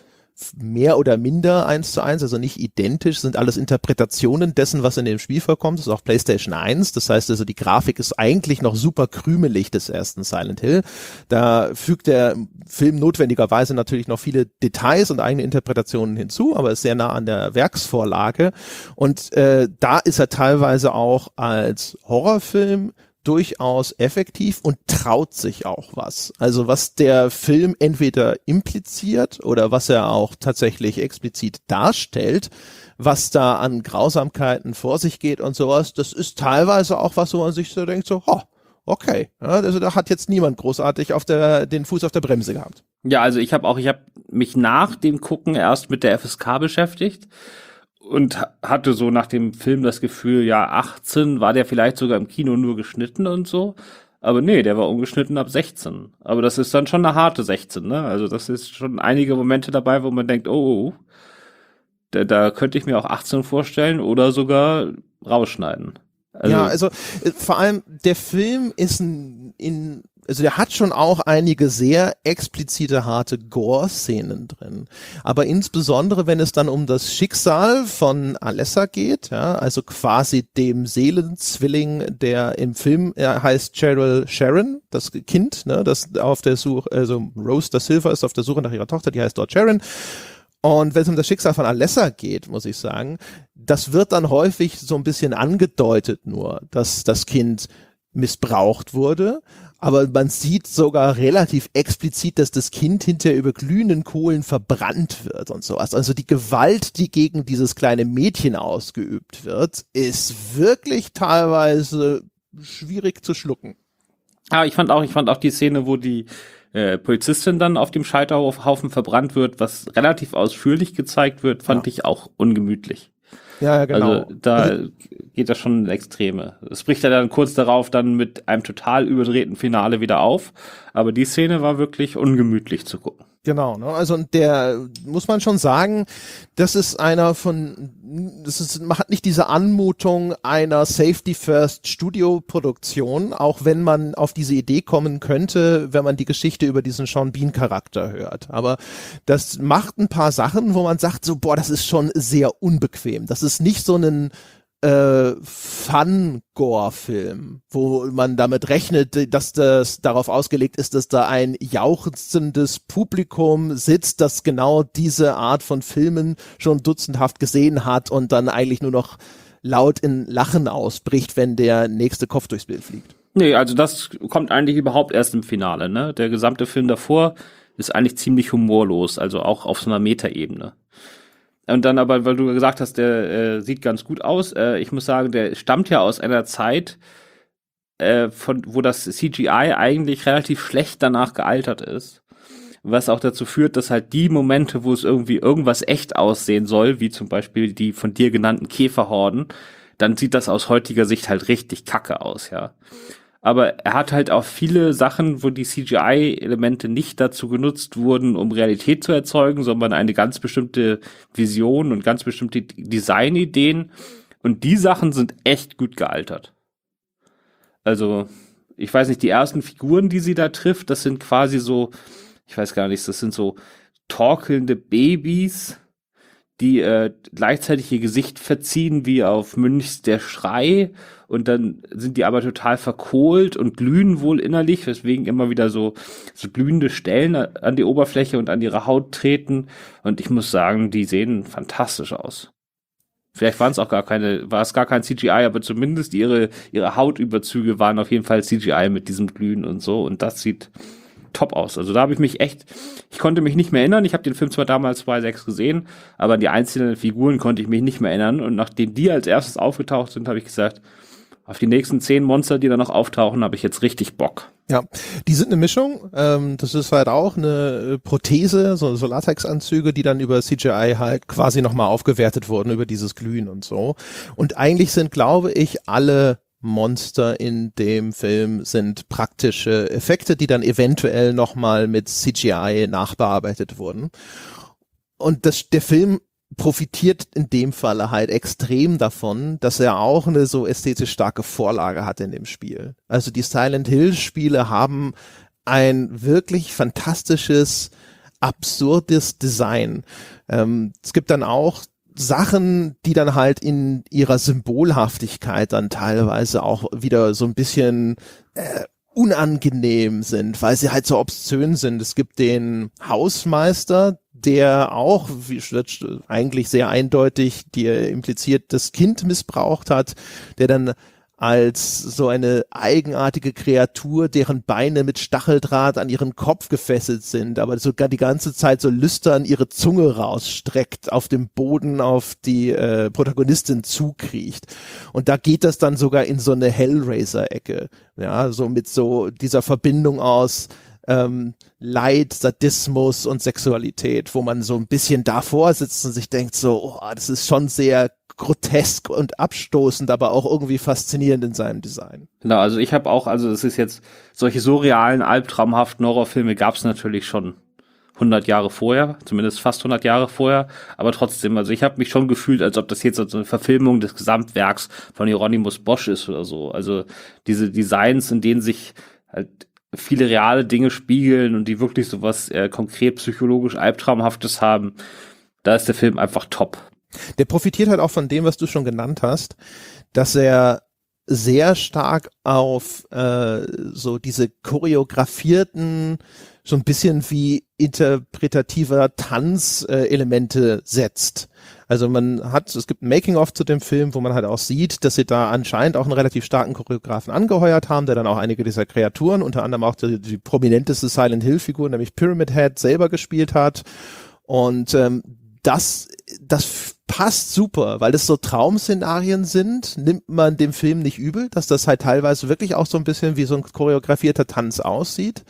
mehr oder minder eins zu eins, also nicht identisch, sind alles Interpretationen dessen, was in dem Spiel vorkommt. Das ist auch PlayStation eins. Das heißt also, die Grafik ist eigentlich noch super krümelig des ersten Silent Hill. Da fügt der Film notwendigerweise natürlich noch viele Details und eigene Interpretationen hinzu, aber ist sehr nah an der Werksvorlage. Und äh, da ist er teilweise auch als Horrorfilm durchaus effektiv und traut sich auch was. Also was der Film entweder impliziert oder was er auch tatsächlich explizit darstellt, was da an Grausamkeiten vor sich geht und sowas, das ist teilweise auch was, wo man sich so denkt, so, oh, okay, ja, also da hat jetzt niemand großartig auf der, den Fuß auf der Bremse gehabt. Ja, also ich habe auch, ich habe mich nach dem Gucken erst mit der F S K beschäftigt. Und hatte so nach dem Film das Gefühl, ja, achtzehn, war der vielleicht sogar im Kino nur geschnitten und so. Aber nee, der war ungeschnitten ab sechzehn. Aber das ist dann schon eine harte sechzehn, ne? Also das ist schon einige Momente dabei, wo man denkt, oh, oh da, da könnte ich mir auch achtzehn vorstellen oder sogar rausschneiden. Also, ja, also vor allem der Film ist in, in also der hat schon auch einige sehr explizite, harte Gore-Szenen drin. Aber insbesondere, wenn es dann um das Schicksal von Alessa geht, ja, also quasi dem Seelenzwilling, der im Film er heißt Cheryl Sharon, das Kind, ne, das auf der Suche, also Rose da Silva ist auf der Suche nach ihrer Tochter, die heißt dort Sharon. Und wenn es um das Schicksal von Alessa geht, muss ich sagen, das wird dann häufig so ein bisschen angedeutet nur, dass das Kind missbraucht wurde. aber man sieht sogar relativ explizit, dass das Kind hinterher über glühenden Kohlen verbrannt wird und sowas. Also die Gewalt, die gegen dieses kleine Mädchen ausgeübt wird, ist wirklich teilweise schwierig zu schlucken. Ah, ich fand auch, ich fand auch die Szene, wo die äh, Polizistin dann auf dem Scheiterhaufen verbrannt wird, was relativ ausführlich gezeigt wird, fand ja. ich auch ungemütlich. Ja, ja, genau. Also da also, geht das schon in Extreme. Es bricht ja dann kurz darauf dann mit einem total überdrehten Finale wieder auf, aber die Szene war wirklich ungemütlich zu gucken. Genau, ne? Also und der muss man schon sagen, das ist einer von, das ist, man hat nicht diese Anmutung einer Safety First Studio-Produktion, auch wenn man auf diese Idee kommen könnte, wenn man die Geschichte über diesen Sean Bean Charakter hört. Aber das macht ein paar Sachen, wo man sagt so, boah, das ist schon sehr unbequem. Das ist nicht so ein Äh, Fun-Gore-Film, wo man damit rechnet, dass das darauf ausgelegt ist, dass da ein jauchzendes Publikum sitzt, das genau diese Art von Filmen schon dutzendhaft gesehen hat und dann eigentlich nur noch laut in Lachen ausbricht, wenn der nächste Kopf durchs Bild fliegt. Nee, also das kommt eigentlich überhaupt erst im Finale, ne? Der gesamte Film davor ist eigentlich ziemlich humorlos, also auch auf so einer Metaebene. Und dann aber, weil du gesagt hast, der äh, sieht ganz gut aus, äh, ich muss sagen, der stammt ja aus einer Zeit, äh, von wo das C G I eigentlich relativ schlecht danach gealtert ist. Was auch dazu führt, dass halt die Momente, wo es irgendwie irgendwas echt aussehen soll, wie zum Beispiel die von dir genannten Käferhorden, dann sieht das aus heutiger Sicht halt richtig kacke aus, ja. Aber er hat halt auch viele Sachen, wo die C G I-Elemente nicht dazu genutzt wurden, um Realität zu erzeugen, sondern eine ganz bestimmte Vision und ganz bestimmte Designideen. Und die Sachen sind echt gut gealtert. Also, ich weiß nicht, die ersten Figuren, die sie da trifft, das sind quasi so, ich weiß gar nicht, das sind so torkelnde Babys, die äh, gleichzeitig ihr Gesicht verziehen wie auf Münchs der Schrei und dann sind die aber total verkohlt und glühen wohl innerlich, weswegen immer wieder so, so glühende Stellen an die Oberfläche und an ihre Haut treten und ich muss sagen, die sehen fantastisch aus. Vielleicht waren es auch gar keine, war es gar kein C G I, aber zumindest ihre, ihre Hautüberzüge waren auf jeden Fall C G I mit diesem Glühen und so und das sieht top aus. Also da habe ich mich echt, ich konnte mich nicht mehr erinnern. Ich habe den Film zwar damals zwei Komma sechs gesehen, aber an die einzelnen Figuren konnte ich mich nicht mehr erinnern. Und nachdem die als erstes aufgetaucht sind, habe ich gesagt, auf die nächsten zehn Monster, die da noch auftauchen, habe ich jetzt richtig Bock. Ja, die sind eine Mischung. Ähm, das ist halt auch eine Prothese, so, so Latexanzüge, die dann über C G I halt quasi nochmal aufgewertet wurden, über dieses Glühen und so. Und eigentlich sind, glaube ich, alle Monster in dem Film sind praktische Effekte, die dann eventuell nochmal mit C G I nachbearbeitet wurden. Und das, der Film profitiert in dem Falle halt extrem davon, dass er auch eine so ästhetisch starke Vorlage hat in dem Spiel. Also die Silent Hill Spiele haben ein wirklich fantastisches, absurdes Design. Ähm, es gibt dann auch Sachen, die dann halt in ihrer Symbolhaftigkeit dann teilweise auch wieder so ein bisschen äh, unangenehm sind, weil sie halt so obszön sind. Es gibt den Hausmeister, der auch wie, eigentlich sehr eindeutig dir impliziert das Kind missbraucht hat, der dann als so eine eigenartige Kreatur, deren Beine mit Stacheldraht an ihren Kopf gefesselt sind, aber sogar die ganze Zeit so lüstern ihre Zunge rausstreckt, auf dem Boden auf die äh, Protagonistin zukriecht. Und da geht das dann sogar in so eine Hellraiser-Ecke, ja, so mit so dieser Verbindung aus ähm, Leid, Sadismus und Sexualität, wo man so ein bisschen davor sitzt und sich denkt so, oh, das ist schon sehr grotesk und abstoßend, aber auch irgendwie faszinierend in seinem Design. Genau, also ich habe auch, also es ist jetzt, solche surrealen, albtraumhaften Horrorfilme gab es natürlich schon hundert Jahre vorher, zumindest fast hundert Jahre vorher, aber trotzdem, also ich habe mich schon gefühlt, als ob das jetzt so eine Verfilmung des Gesamtwerks von Hieronymus Bosch ist oder so. Also diese Designs, in denen sich halt viele reale Dinge spiegeln und die wirklich so was äh, konkret psychologisch Albtraumhaftes haben, da ist der Film einfach top. Der profitiert halt auch von dem, was du schon genannt hast, dass er sehr stark auf äh, so diese choreografierten, so ein bisschen wie interpretativer Tanz äh, Elemente setzt. Also man hat, es gibt ein Making-of zu dem Film, wo man halt auch sieht, dass sie da anscheinend auch einen relativ starken Choreografen angeheuert haben, der dann auch einige dieser Kreaturen, unter anderem auch die, die prominenteste Silent Hill-Figur, nämlich Pyramid Head, selber gespielt hat. Und ähm, das, das passt super, weil das so Traumszenarien sind, nimmt man dem Film nicht übel, dass das halt teilweise wirklich auch so ein bisschen wie so ein choreografierter Tanz aussieht.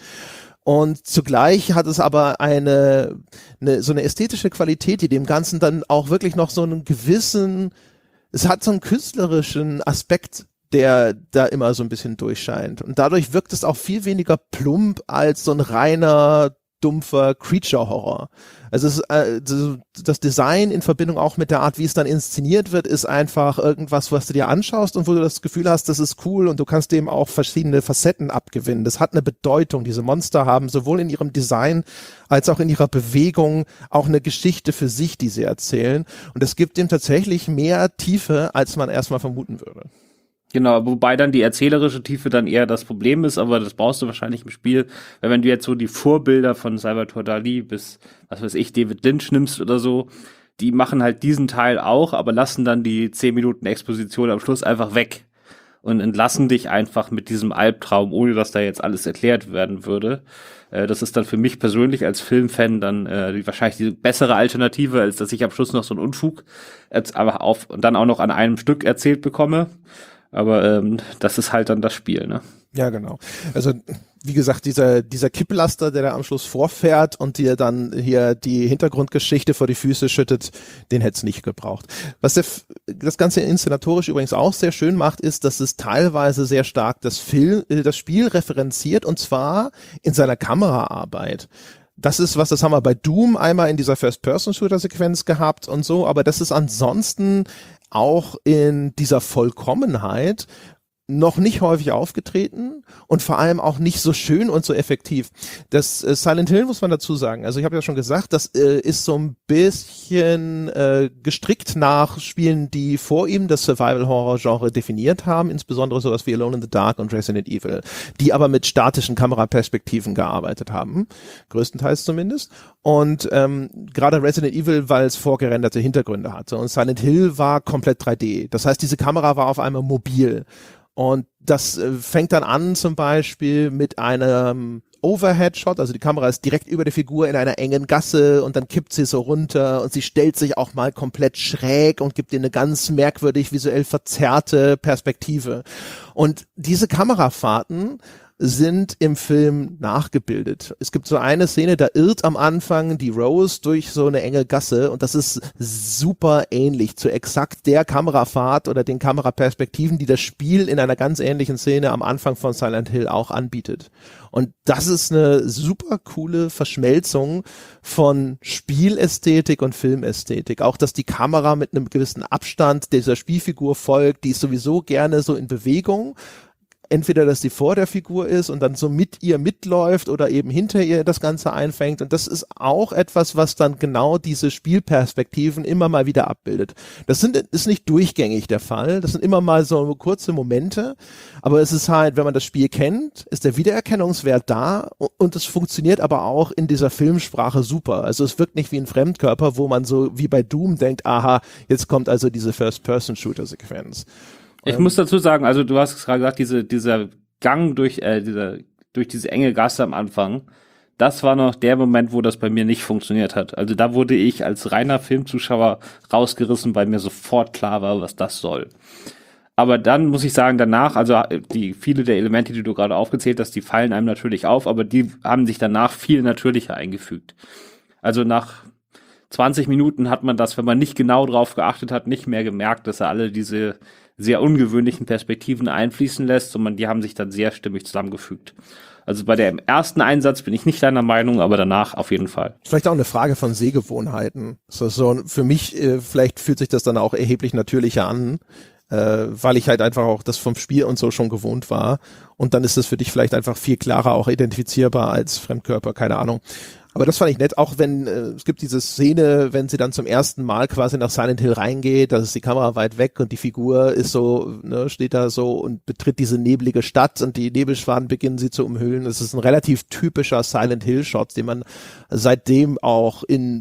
Und zugleich hat es aber eine, eine, so eine ästhetische Qualität, die dem Ganzen dann auch wirklich noch so einen gewissen, es hat so einen künstlerischen Aspekt, der da immer so ein bisschen durchscheint. Und dadurch wirkt es auch viel weniger plump als so ein reiner, dumpfer Creature-Horror. Also es ist, äh, das Design in Verbindung auch mit der Art, wie es dann inszeniert wird, ist einfach irgendwas, was du dir anschaust und wo du das Gefühl hast, das ist cool und du kannst dem auch verschiedene Facetten abgewinnen. Das hat eine Bedeutung. Diese Monster haben sowohl in ihrem Design als auch in ihrer Bewegung auch eine Geschichte für sich, die sie erzählen. Und es gibt dem tatsächlich mehr Tiefe, als man erstmal vermuten würde. Genau, wobei dann die erzählerische Tiefe dann eher das Problem ist, aber das brauchst du wahrscheinlich im Spiel, weil wenn du jetzt so die Vorbilder von Salvador Dali bis, was weiß ich, David Lynch nimmst oder so, die machen halt diesen Teil auch, aber lassen dann die zehn Minuten Exposition am Schluss einfach weg und entlassen dich einfach mit diesem Albtraum, ohne dass da jetzt alles erklärt werden würde. Äh, das ist dann für mich persönlich als Filmfan dann äh, die, wahrscheinlich die bessere Alternative, als dass ich am Schluss noch so einen Unfug jetzt aber auf und dann auch noch an einem Stück erzählt bekomme. Aber ähm, das ist halt dann das Spiel, ne? Ja, genau. Also wie gesagt, dieser dieser Kipplaster, der da am Schluss vorfährt und dir dann hier die Hintergrundgeschichte vor die Füße schüttet, den hätte es nicht gebraucht. Was der, das Ganze inszenatorisch übrigens auch sehr schön macht, ist, dass es teilweise sehr stark das, Film, das Spiel referenziert, und zwar in seiner Kameraarbeit. Das ist was, das haben wir bei Doom einmal in dieser First-Person-Shooter-Sequenz gehabt und so, aber das ist ansonsten auch in dieser Vollkommenheit noch nicht häufig aufgetreten und vor allem auch nicht so schön und so effektiv. Das äh, Silent Hill muss man dazu sagen. Also ich habe ja schon gesagt, das äh, ist so ein bisschen äh, gestrickt nach Spielen, die vor ihm das Survival-Horror-Genre definiert haben, insbesondere sowas wie Alone in the Dark und Resident Evil, die aber mit statischen Kameraperspektiven gearbeitet haben, größtenteils zumindest. Und ähm, gerade Resident Evil, weil es vorgerenderte Hintergründe hatte, und Silent Hill war komplett drei D. Das heißt, diese Kamera war auf einmal mobil. Und das äh, fängt dann an zum Beispiel mit einem Overhead-Shot, also die Kamera ist direkt über der Figur in einer engen Gasse und dann kippt sie so runter und sie stellt sich auch mal komplett schräg und gibt ihr eine ganz merkwürdig visuell verzerrte Perspektive. Und diese Kamerafahrten sind im Film nachgebildet. Es gibt so eine Szene, da irrt am Anfang die Rose durch so eine enge Gasse und das ist super ähnlich zu exakt der Kamerafahrt oder den Kameraperspektiven, die das Spiel in einer ganz ähnlichen Szene am Anfang von Silent Hill auch anbietet. Und das ist eine super coole Verschmelzung von Spielästhetik und Filmästhetik. Auch, dass die Kamera mit einem gewissen Abstand dieser Spielfigur folgt, die ist sowieso gerne so in Bewegung. Entweder, dass sie vor der Figur ist und dann so mit ihr mitläuft oder eben hinter ihr das Ganze einfängt. Und das ist auch etwas, was dann genau diese Spielperspektiven immer mal wieder abbildet. Das sind, ist nicht durchgängig der Fall. Das sind immer mal so kurze Momente. Aber es ist halt, wenn man das Spiel kennt, ist der Wiedererkennungswert da und es funktioniert aber auch in dieser Filmsprache super. Also es wirkt nicht wie ein Fremdkörper, wo man so wie bei Doom denkt, aha, jetzt kommt also diese First-Person-Shooter-Sequenz. Ich muss dazu sagen, also du hast gerade gesagt, diese, dieser Gang durch, äh, dieser, durch diese enge Gasse am Anfang, das war noch der Moment, wo das bei mir nicht funktioniert hat. Also da wurde ich als reiner Filmzuschauer rausgerissen, weil mir sofort klar war, was das soll. Aber dann muss ich sagen, danach, also die viele der Elemente, die du gerade aufgezählt hast, die fallen einem natürlich auf, aber die haben sich danach viel natürlicher eingefügt. Also nach zwanzig Minuten hat man das, wenn man nicht genau drauf geachtet hat, nicht mehr gemerkt, dass er alle diese sehr ungewöhnlichen Perspektiven einfließen lässt, sondern die haben sich dann sehr stimmig zusammengefügt. Also bei dem ersten Einsatz bin ich nicht deiner Meinung, aber danach auf jeden Fall. Vielleicht auch eine Frage von Sehgewohnheiten. So, so für mich, äh, vielleicht fühlt sich das dann auch erheblich natürlicher an, äh, weil ich halt einfach auch das vom Spiel und so schon gewohnt war. Und dann ist das für dich vielleicht einfach viel klarer auch identifizierbar als Fremdkörper, keine Ahnung. Aber das fand ich nett, auch wenn, äh, es gibt diese Szene, wenn sie dann zum ersten Mal quasi nach Silent Hill reingeht, da ist die Kamera weit weg und die Figur ist so, ne, steht da so und betritt diese neblige Stadt und die Nebelschwaden beginnen sie zu umhüllen. Das ist ein relativ typischer Silent Hill Shot, den man seitdem auch in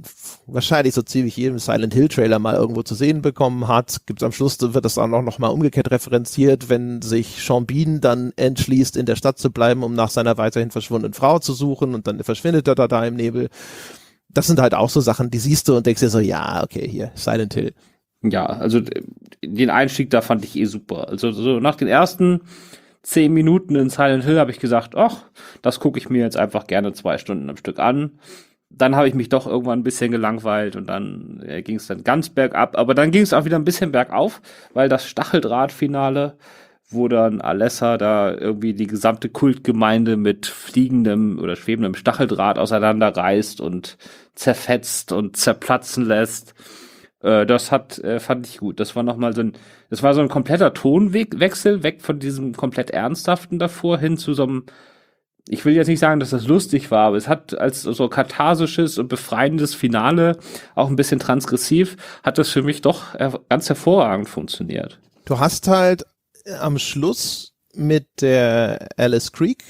wahrscheinlich so ziemlich jedem Silent Hill Trailer mal irgendwo zu sehen bekommen hat. Gibt's am Schluss, wird das auch noch, noch mal umgekehrt referenziert, wenn sich Sean Bean dann entschließt, in der Stadt zu bleiben, um nach seiner weiterhin verschwundenen Frau zu suchen, und dann verschwindet er da, da im Nebel. Das sind halt auch so Sachen, die siehst du und denkst dir so, ja, okay, hier, Silent Hill. Ja, also den Einstieg da fand ich eh super. Also so nach den ersten zehn Minuten in Silent Hill habe ich gesagt, ach, das gucke ich mir jetzt einfach gerne zwei Stunden am Stück an. Dann habe ich mich doch irgendwann ein bisschen gelangweilt und dann äh, ging es dann ganz bergab. Aber dann ging es auch wieder ein bisschen bergauf, weil das Stacheldrahtfinale, wo dann Alessa da irgendwie die gesamte Kultgemeinde mit fliegendem oder schwebendem Stacheldraht auseinanderreißt und zerfetzt und zerplatzen lässt. Äh, das hat, äh, fand ich gut. Das war nochmal so ein, das war so ein kompletter Tonwechsel, weg von diesem komplett Ernsthaften davor hin zu so einem, ich will jetzt nicht sagen, dass das lustig war, aber es hat als so katharsisches und befreiendes Finale, auch ein bisschen transgressiv, hat das für mich doch ganz hervorragend funktioniert. Du hast halt am Schluss mit der Alice Creek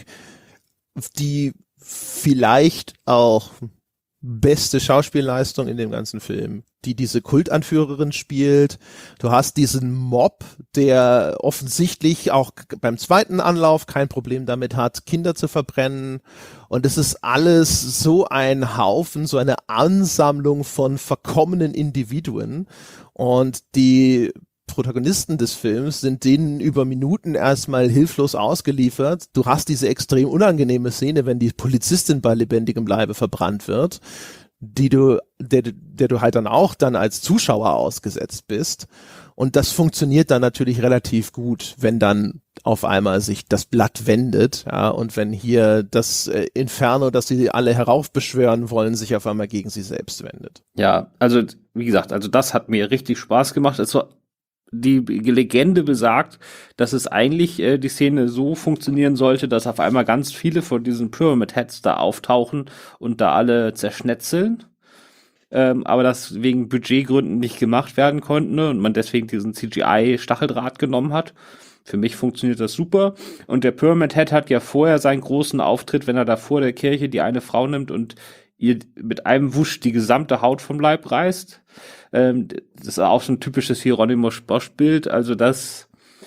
die vielleicht auch beste Schauspielleistung in dem ganzen Film, die diese Kultanführerin spielt. Du hast diesen Mob, der offensichtlich auch beim zweiten Anlauf kein Problem damit hat, Kinder zu verbrennen. Und es ist alles so ein Haufen, so eine Ansammlung von verkommenen Individuen. Und die Protagonisten des Films sind denen über Minuten erstmal hilflos ausgeliefert. Du hast diese extrem unangenehme Szene, wenn die Polizistin bei lebendigem Leibe verbrannt wird, die du, der, der du halt dann auch dann als Zuschauer ausgesetzt bist. Und das funktioniert dann natürlich relativ gut, wenn dann auf einmal sich das Blatt wendet, ja, und wenn hier das äh, Inferno, das sie alle heraufbeschwören wollen, sich auf einmal gegen sie selbst wendet. Ja, also wie gesagt, also das hat mir richtig Spaß gemacht. Es war Die Legende besagt, dass es eigentlich äh, die Szene so funktionieren sollte, dass auf einmal ganz viele von diesen Pyramid Heads da auftauchen und da alle zerschnetzeln. Ähm, aber das wegen Budgetgründen nicht gemacht werden konnte, ne, und man deswegen diesen C G I-Stacheldraht genommen hat. Für mich funktioniert das super. Und der Pyramid Head hat ja vorher seinen großen Auftritt, wenn er da vor der Kirche die eine Frau nimmt und ihr mit einem Wusch die gesamte Haut vom Leib reißt. Ähm, das ist auch so ein typisches Hieronymus Bosch-Bild. Also das,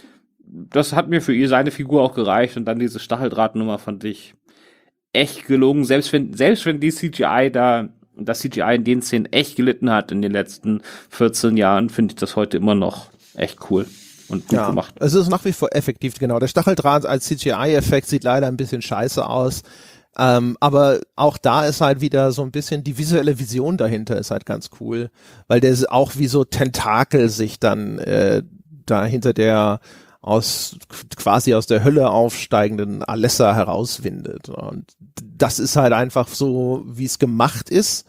das hat mir für ihr seine Figur auch gereicht. Und dann diese Stacheldrahtnummer fand ich echt gelungen. Selbst wenn, selbst wenn die C G I da, das C G I in den Szenen echt gelitten hat in den letzten vierzehn Jahren, finde ich das heute immer noch echt cool und gut ja, gemacht. Es ist nach wie vor effektiv, genau. Der Stacheldraht als C G I-Effekt sieht leider ein bisschen scheiße aus. Ähm, aber auch da ist halt wieder so ein bisschen die visuelle Vision dahinter ist halt ganz cool, weil der auch wie so Tentakel sich dann äh, da hinter der aus quasi aus der Hölle aufsteigenden Alessa herauswindet. Und das ist halt einfach so, wie es gemacht ist,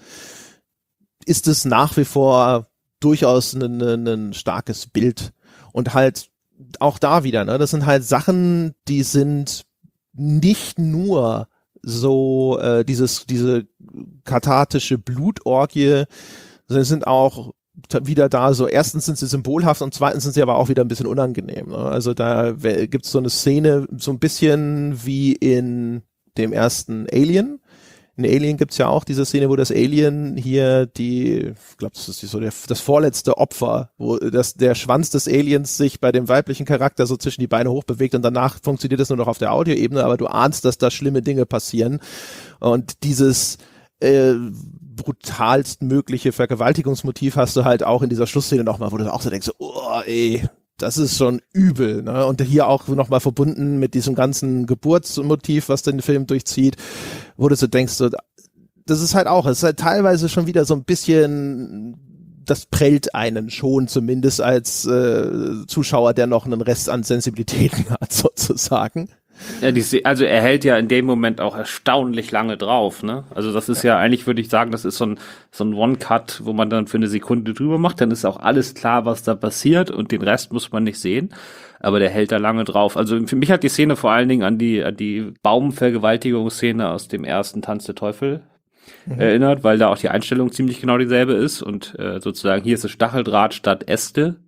ist es nach wie vor durchaus ein, ein, ein starkes Bild. Und halt auch da wieder, ne, das sind halt Sachen, die sind nicht nur so äh, dieses diese kathartische Blutorgie, sie sind auch wieder da so, erstens sind sie symbolhaft und zweitens sind sie aber auch wieder ein bisschen unangenehm, ne? Also da gibt's so eine Szene, so ein bisschen wie in dem ersten Alien. In Alien gibt's ja auch diese Szene, wo das Alien hier die, ich glaube, das ist so der, das vorletzte Opfer, wo das, der Schwanz des Aliens sich bei dem weiblichen Charakter so zwischen die Beine hochbewegt und danach funktioniert das nur noch auf der Audioebene, aber du ahnst, dass da schlimme Dinge passieren. Und dieses äh, brutalst mögliche Vergewaltigungsmotiv hast du halt auch in dieser Schlussszene nochmal, wo du auch so denkst, oh ey, das ist schon übel, ne? Und hier auch nochmal verbunden mit diesem ganzen Geburtsmotiv, was den Film durchzieht, wo du so denkst, so, das ist halt auch, es ist halt teilweise schon wieder so ein bisschen, das prellt einen schon, zumindest als äh, Zuschauer, der noch einen Rest an Sensibilitäten hat, sozusagen. Ja, die, also er hält ja in dem Moment auch erstaunlich lange drauf, ne? Also das ist ja, ja eigentlich, würde ich sagen, das ist so ein, so ein One-Cut, wo man dann für eine Sekunde drüber macht, dann ist auch alles klar, was da passiert und den Rest muss man nicht sehen, aber der hält da lange drauf. Also für mich hat die Szene vor allen Dingen an die, an die Baumvergewaltigungsszene aus dem ersten Tanz der Teufel mhm. erinnert, weil da auch die Einstellung ziemlich genau dieselbe ist und äh, sozusagen hier ist es Stacheldraht statt Äste.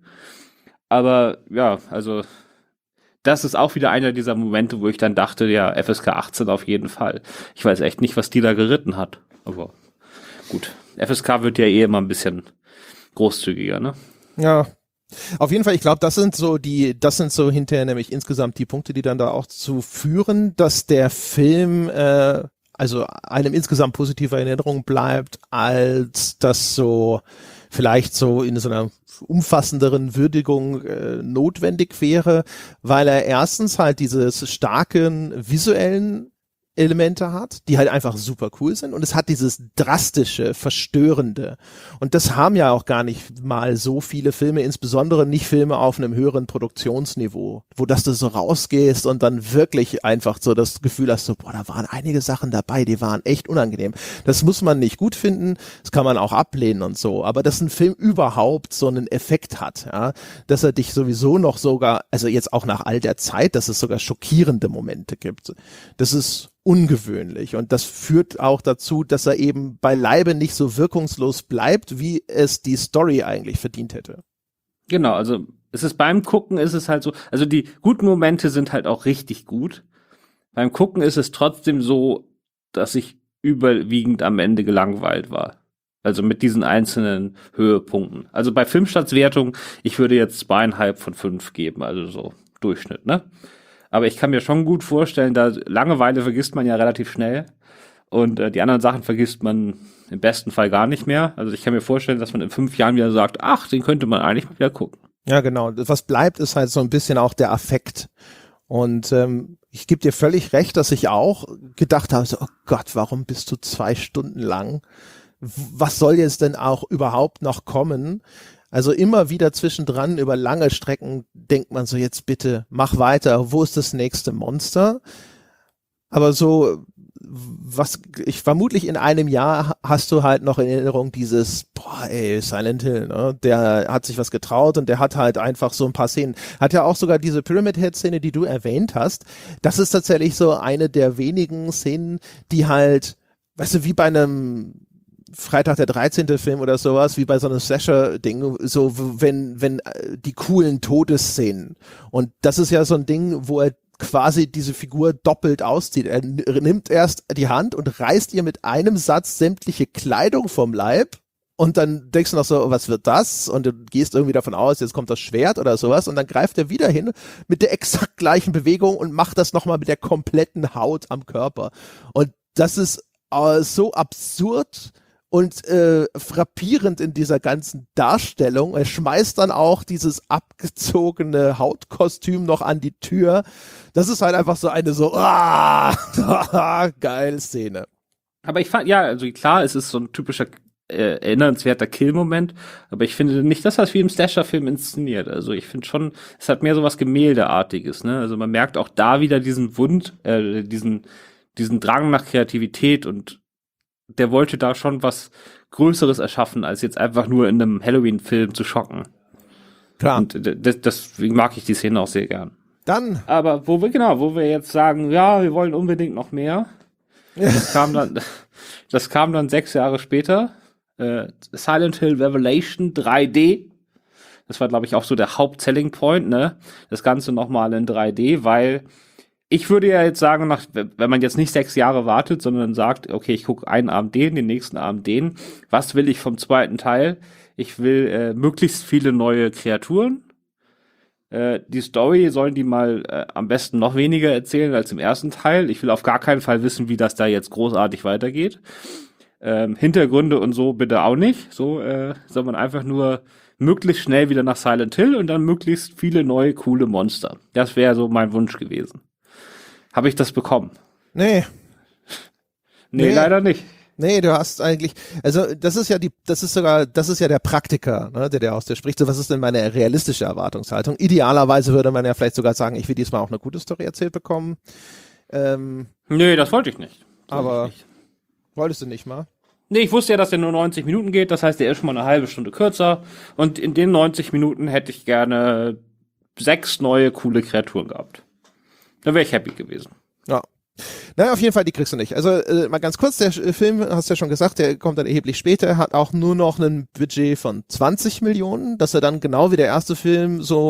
Aber ja, also das ist auch wieder einer dieser Momente, wo ich dann dachte, ja, F S K achtzehn auf jeden Fall. Ich weiß echt nicht, was die da geritten hat. Aber gut. F S K wird ja eh immer ein bisschen großzügiger, ne? Ja. Auf jeden Fall, ich glaube, das sind so die, das sind so hinterher nämlich insgesamt die Punkte, die dann da auch zu führen, dass der Film äh, also einem insgesamt positive Erinnerung bleibt, als das so vielleicht so in so einer umfassenderen Würdigung äh, notwendig wäre, weil er erstens halt diese starken visuellen Elemente hat, die halt einfach super cool sind, und es hat dieses drastische, verstörende, und das haben ja auch gar nicht mal so viele Filme, insbesondere nicht Filme auf einem höheren Produktionsniveau, wo dass du so rausgehst und dann wirklich einfach so das Gefühl hast, so, boah, da waren einige Sachen dabei, die waren echt unangenehm. Das muss man nicht gut finden, das kann man auch ablehnen und so, aber dass ein Film überhaupt so einen Effekt hat, ja, dass er dich sowieso noch sogar, also jetzt auch nach all der Zeit, dass es sogar schockierende Momente gibt, das ist ungewöhnlich, und das führt auch dazu, dass er eben beileibe nicht so wirkungslos bleibt, wie es die Story eigentlich verdient hätte. Genau, also es ist beim Gucken ist es halt so, also die guten Momente sind halt auch richtig gut. Beim Gucken ist es trotzdem so, dass ich überwiegend am Ende gelangweilt war. Also mit diesen einzelnen Höhepunkten. Also bei Filmstartswertung, ich würde jetzt zweieinhalb von fünf geben, also so Durchschnitt, ne? Aber ich kann mir schon gut vorstellen, da Langeweile vergisst man ja relativ schnell, und äh, die anderen Sachen vergisst man im besten Fall gar nicht mehr. Also ich kann mir vorstellen, dass man in fünf Jahren wieder sagt, ach, den könnte man eigentlich mal wieder gucken. Ja, genau. Was bleibt, ist halt so ein bisschen auch der Affekt. Und ähm, ich gebe dir völlig recht, dass ich auch gedacht habe, so, oh Gott, warum bist du zwei Stunden lang? Was soll jetzt denn auch überhaupt noch kommen? Also immer wieder zwischendran über lange Strecken denkt man so, jetzt bitte mach weiter, wo ist das nächste Monster? Aber so, was ich vermutlich in einem Jahr hast du halt noch in Erinnerung dieses, boah ey, Silent Hill, ne? Der hat sich was getraut, und der hat halt einfach so ein paar Szenen. Hat ja auch sogar diese Pyramid Head Szene, die du erwähnt hast. Das ist tatsächlich so eine der wenigen Szenen, die halt, weißt du, wie bei einem Freitag der dreizehnte Film oder sowas, wie bei so einem Slasher-Ding, so wenn, wenn die coolen Todesszenen. Und das ist ja so ein Ding, wo er quasi diese Figur doppelt auszieht. Er nimmt erst die Hand und reißt ihr mit einem Satz sämtliche Kleidung vom Leib, und dann denkst du noch so, was wird das? Und du gehst irgendwie davon aus, jetzt kommt das Schwert oder sowas, und dann greift er wieder hin mit der exakt gleichen Bewegung und macht das nochmal mit der kompletten Haut am Körper. Und das ist äh, so absurd und äh, frappierend in dieser ganzen Darstellung. Er schmeißt dann auch dieses abgezogene Hautkostüm noch an die Tür. Das ist halt einfach so eine so, ah, geil Szene. Aber ich fand, ja, also klar, es ist so ein typischer äh, erinnernswerter Kill-Moment, aber ich finde nicht, dass das wie im Slasher-Film inszeniert. Also ich finde schon, es hat mehr so was Gemäldeartiges, ne? Also man merkt auch da wieder diesen Wund, äh, diesen, diesen Drang nach Kreativität, und der wollte da schon was Größeres erschaffen, als jetzt einfach nur in einem Halloween-Film zu schocken. Klar. Und das, deswegen mag ich die Szene auch sehr gern. Dann. Aber wo wir, genau, wo wir jetzt sagen, ja, wir wollen unbedingt noch mehr. Das kam dann, das kam dann sechs Jahre später. Äh, Silent Hill Revelation drei D. Das war, glaube ich, auch so der Haupt-Selling Point, ne? Das Ganze nochmal in drei D, weil ich würde ja jetzt sagen, nach, wenn man jetzt nicht sechs Jahre wartet, sondern sagt, okay, ich gucke einen Abend den, den nächsten Abend den. Was will ich vom zweiten Teil? Ich will äh, möglichst viele neue Kreaturen. Äh, die Story sollen die mal äh, am besten noch weniger erzählen als im ersten Teil. Ich will auf gar keinen Fall wissen, wie das da jetzt großartig weitergeht. Ähm, Hintergründe und so bitte auch nicht. So äh, soll man einfach nur möglichst schnell wieder nach Silent Hill und dann möglichst viele neue, coole Monster. Das wäre so mein Wunsch gewesen. Habe ich das bekommen? Nee. nee. Nee, leider nicht. Nee, du hast eigentlich, also das ist ja die, das ist sogar, das ist ja der Praktiker, ne, der der aus dir spricht. So, was ist denn meine realistische Erwartungshaltung? Idealerweise würde man ja vielleicht sogar sagen, ich will diesmal auch eine gute Story erzählt bekommen. Ähm, nee, das wollte ich nicht. Das aber ich nicht. Wolltest du nicht mal? Nee, ich wusste ja, dass der nur neunzig Minuten geht, das heißt, der ist schon mal eine halbe Stunde kürzer, und in den neunzig Minuten hätte ich gerne sechs neue, coole Kreaturen gehabt. Da wäre ich happy gewesen. Ja. Naja, auf jeden Fall, die kriegst du nicht. Also äh, mal ganz kurz, der Film, hast du ja schon gesagt, der kommt dann erheblich später, hat auch nur noch ein Budget von zwanzig Millionen, dass er dann genau wie der erste Film so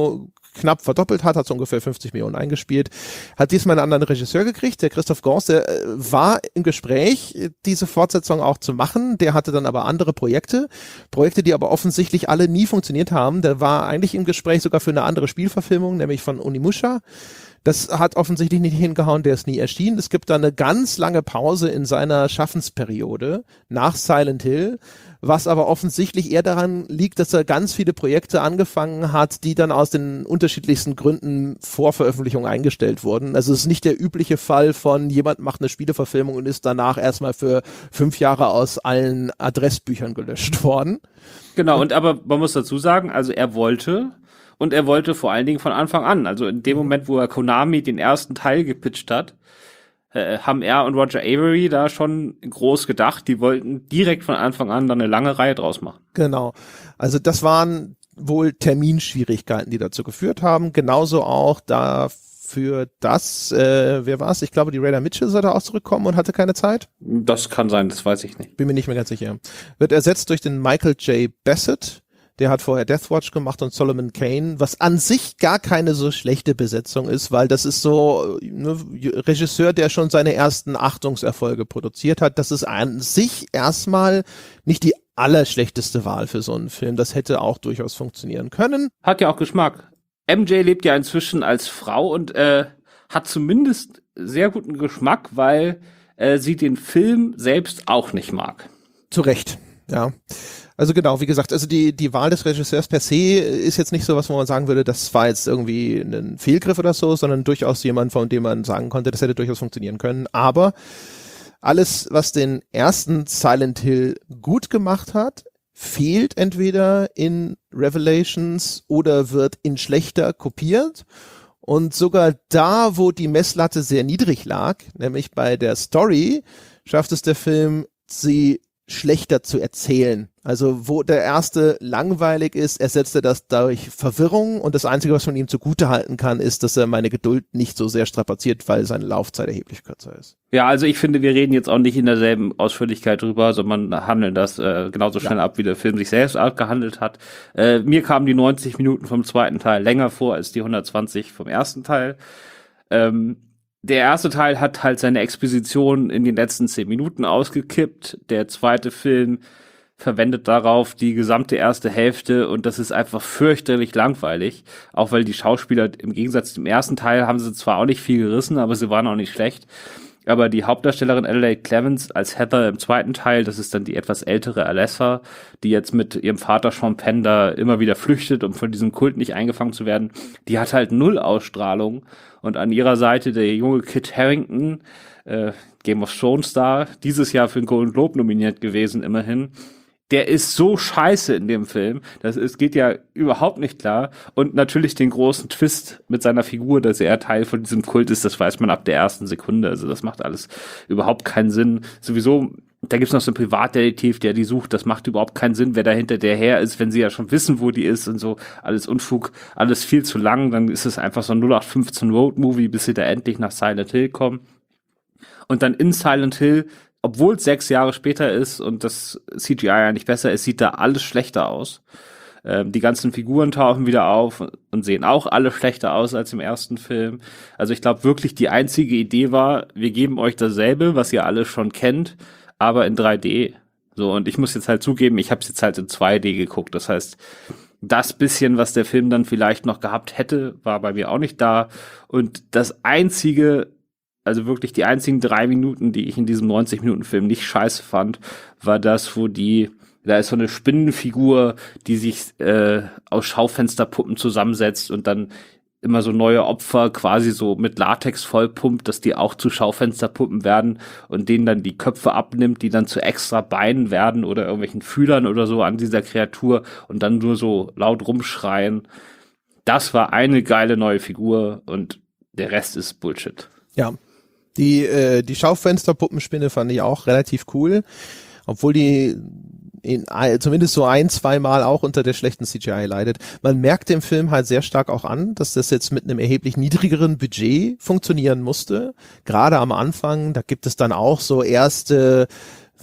knapp verdoppelt hat, hat so ungefähr fünfzig Millionen eingespielt, hat diesmal einen anderen Regisseur gekriegt, der Christoph Gans, der äh, war im Gespräch, diese Fortsetzung auch zu machen, der hatte dann aber andere Projekte, Projekte, die aber offensichtlich alle nie funktioniert haben, der war eigentlich im Gespräch sogar für eine andere Spielverfilmung, nämlich von Onimusha. Das hat offensichtlich nicht hingehauen, der ist nie erschienen. Es gibt da eine ganz lange Pause in seiner Schaffensperiode nach Silent Hill, was aber offensichtlich eher daran liegt, dass er ganz viele Projekte angefangen hat, die dann aus den unterschiedlichsten Gründen vor Veröffentlichung eingestellt wurden. Also es ist nicht der übliche Fall von jemand macht eine Spieleverfilmung und ist danach erstmal für fünf Jahre aus allen Adressbüchern gelöscht worden. Genau, und, und aber man muss dazu sagen, also er wollte Und er wollte vor allen Dingen von Anfang an, also in dem Moment, wo er Konami den ersten Teil gepitcht hat, äh, haben er und Roger Avery da schon groß gedacht. Die wollten direkt von Anfang an dann eine lange Reihe draus machen. Genau. Also das waren wohl Terminschwierigkeiten, die dazu geführt haben. Genauso auch dafür, dass, äh, wer war es? Ich glaube, die Raider Mitchell sollte auch zurückkommen und hatte keine Zeit. Das kann sein, das weiß ich nicht. Bin mir nicht mehr ganz sicher. Wird ersetzt durch den Michael J. Bassett. Der hat vorher Deathwatch gemacht und Solomon Kane, was an sich gar keine so schlechte Besetzung ist, weil das ist so ne, Regisseur, der schon seine ersten Achtungserfolge produziert hat. Das ist an sich erstmal nicht die allerschlechteste Wahl für so einen Film. Das hätte auch durchaus funktionieren können. Hat ja auch Geschmack. M J lebt ja inzwischen als Frau und äh, hat zumindest sehr guten Geschmack, weil äh, sie den Film selbst auch nicht mag. Zu Recht, ja. Also genau, wie gesagt, also die die Wahl des Regisseurs per se ist jetzt nicht so was, wo man sagen würde, das war jetzt irgendwie ein Fehlgriff oder so, sondern durchaus jemand, von dem man sagen konnte, das hätte durchaus funktionieren können. Aber alles, was den ersten Silent Hill gut gemacht hat, fehlt entweder in Revelations oder wird in schlechter kopiert. Und sogar da, wo die Messlatte sehr niedrig lag, nämlich bei der Story, schafft es der Film, sie schlechter zu erzählen. Also wo der erste langweilig ist, ersetzt er das durch Verwirrung und das Einzige, was man ihm zugute halten kann, ist, dass er meine Geduld nicht so sehr strapaziert, weil seine Laufzeit erheblich kürzer ist. Ja, also ich finde, wir reden jetzt auch nicht in derselben Ausführlichkeit drüber, sondern handeln das äh, genauso schnell ja. ab, wie der Film sich selbst abgehandelt hat. Äh, mir kamen die neunzig Minuten vom zweiten Teil länger vor als die hundertzwanzig vom ersten Teil. Ähm, Der erste Teil hat halt seine Exposition in den letzten zehn Minuten ausgekippt. Der zweite Film verwendet darauf die gesamte erste Hälfte und das ist einfach fürchterlich langweilig. Auch weil die Schauspieler im Gegensatz zum ersten Teil haben sie zwar auch nicht viel gerissen, aber sie waren auch nicht schlecht. Aber die Hauptdarstellerin Adelaide Clemens als Heather im zweiten Teil, das ist dann die etwas ältere Alessa, die jetzt mit ihrem Vater Sean Penn da immer wieder flüchtet, um von diesem Kult nicht eingefangen zu werden. Die hat halt null Ausstrahlung. Und an ihrer Seite der junge Kit Harington, äh, Game of Thrones Star, dieses Jahr für den Golden Globe nominiert gewesen, immerhin. Der ist so scheiße in dem Film, das ist, geht ja überhaupt nicht klar. Und natürlich den großen Twist mit seiner Figur, dass er Teil von diesem Kult ist, das weiß man ab der ersten Sekunde. Also das macht alles überhaupt keinen Sinn. Sowieso, da gibt's noch so einen Privatdetektiv, der die sucht. Das macht überhaupt keinen Sinn, wer dahinter der her ist, wenn sie ja schon wissen, wo die ist und so. Alles Unfug, alles viel zu lang. Dann ist es einfach so ein null acht fünfzehn Road-Movie, bis sie da endlich nach Silent Hill kommen. Und dann in Silent Hill, obwohl es sechs Jahre später ist und das C G I ja nicht besser ist, sieht da alles schlechter aus. Ähm, die ganzen Figuren tauchen wieder auf und sehen auch alle schlechter aus als im ersten Film. Also ich glaube wirklich, die einzige Idee war, wir geben euch dasselbe, was ihr alle schon kennt, aber in drei D. So, und ich muss jetzt halt zugeben, ich habe es jetzt halt in zwei D geguckt. Das heißt, das bisschen, was der Film dann vielleicht noch gehabt hätte, war bei mir auch nicht da. Und das einzige, also wirklich die einzigen drei Minuten, die ich in diesem neunzig-Minuten-Film nicht scheiße fand, war das, wo die, da ist so eine Spinnenfigur, die sich äh, aus Schaufensterpuppen zusammensetzt und dann immer so neue Opfer quasi so mit Latex vollpumpt, dass die auch zu Schaufensterpuppen werden und denen dann die Köpfe abnimmt, die dann zu extra Beinen werden oder irgendwelchen Fühlern oder so an dieser Kreatur und dann nur so laut rumschreien. Das war eine geile neue Figur und der Rest ist Bullshit. Ja. Die, äh, die Schaufensterpuppenspinne fand ich auch relativ cool, obwohl die in, zumindest so ein, zwei Mal auch unter der schlechten C G I leidet. Man merkt dem Film halt sehr stark auch an, dass das jetzt mit einem erheblich niedrigeren Budget funktionieren musste. Gerade am Anfang, da gibt es dann auch so erste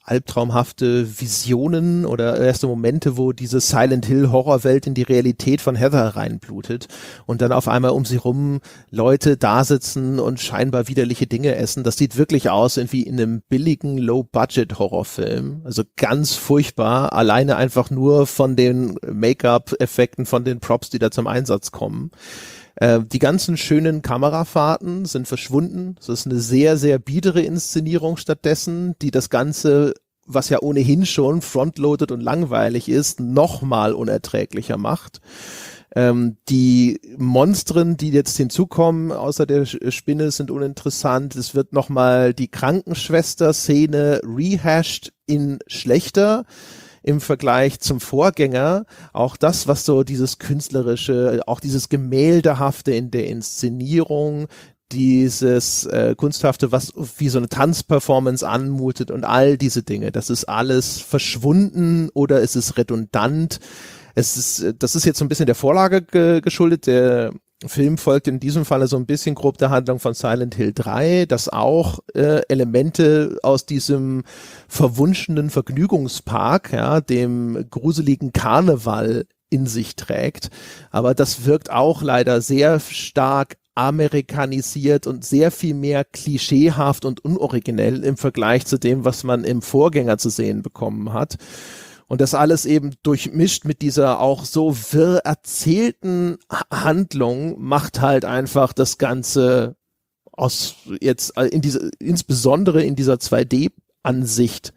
albtraumhafte Visionen oder erste Momente, wo diese Silent Hill Horrorwelt in die Realität von Heather reinblutet und dann auf einmal um sie rum Leute da sitzen und scheinbar widerliche Dinge essen. Das sieht wirklich aus wie in einem billigen Low-Budget-Horrorfilm. Also ganz furchtbar, alleine einfach nur von den Make-up-Effekten, von den Props, die da zum Einsatz kommen. Äh, die ganzen schönen Kamerafahrten sind verschwunden. Es ist eine sehr, sehr biedere Inszenierung stattdessen, die das Ganze, was ja ohnehin schon frontloaded und langweilig ist, nochmal unerträglicher macht. Ähm, die Monstren, die jetzt hinzukommen, außer der Spinne, sind uninteressant. Es wird nochmal die Krankenschwester-Szene rehashed in schlechter im Vergleich zum Vorgänger. Auch das, was so dieses künstlerische, auch dieses Gemäldehafte in der Inszenierung, dieses äh, Kunsthafte, was wie so eine Tanzperformance anmutet und all diese Dinge, das ist alles verschwunden oder es ist redundant. Es ist, das ist jetzt so ein bisschen der Vorlage ge- geschuldet. Der Film folgt in diesem Falle so ein bisschen grob der Handlung von Silent Hill drei, das auch äh, Elemente aus diesem verwunschenen Vergnügungspark, ja, dem gruseligen Karneval in sich trägt. Aber das wirkt auch leider sehr stark amerikanisiert und sehr viel mehr klischeehaft und unoriginell im Vergleich zu dem, was man im Vorgänger zu sehen bekommen hat. Und das alles eben durchmischt mit dieser auch so wirr erzählten Handlung macht halt einfach das Ganze aus jetzt in diese, insbesondere in dieser zwei D-Ansicht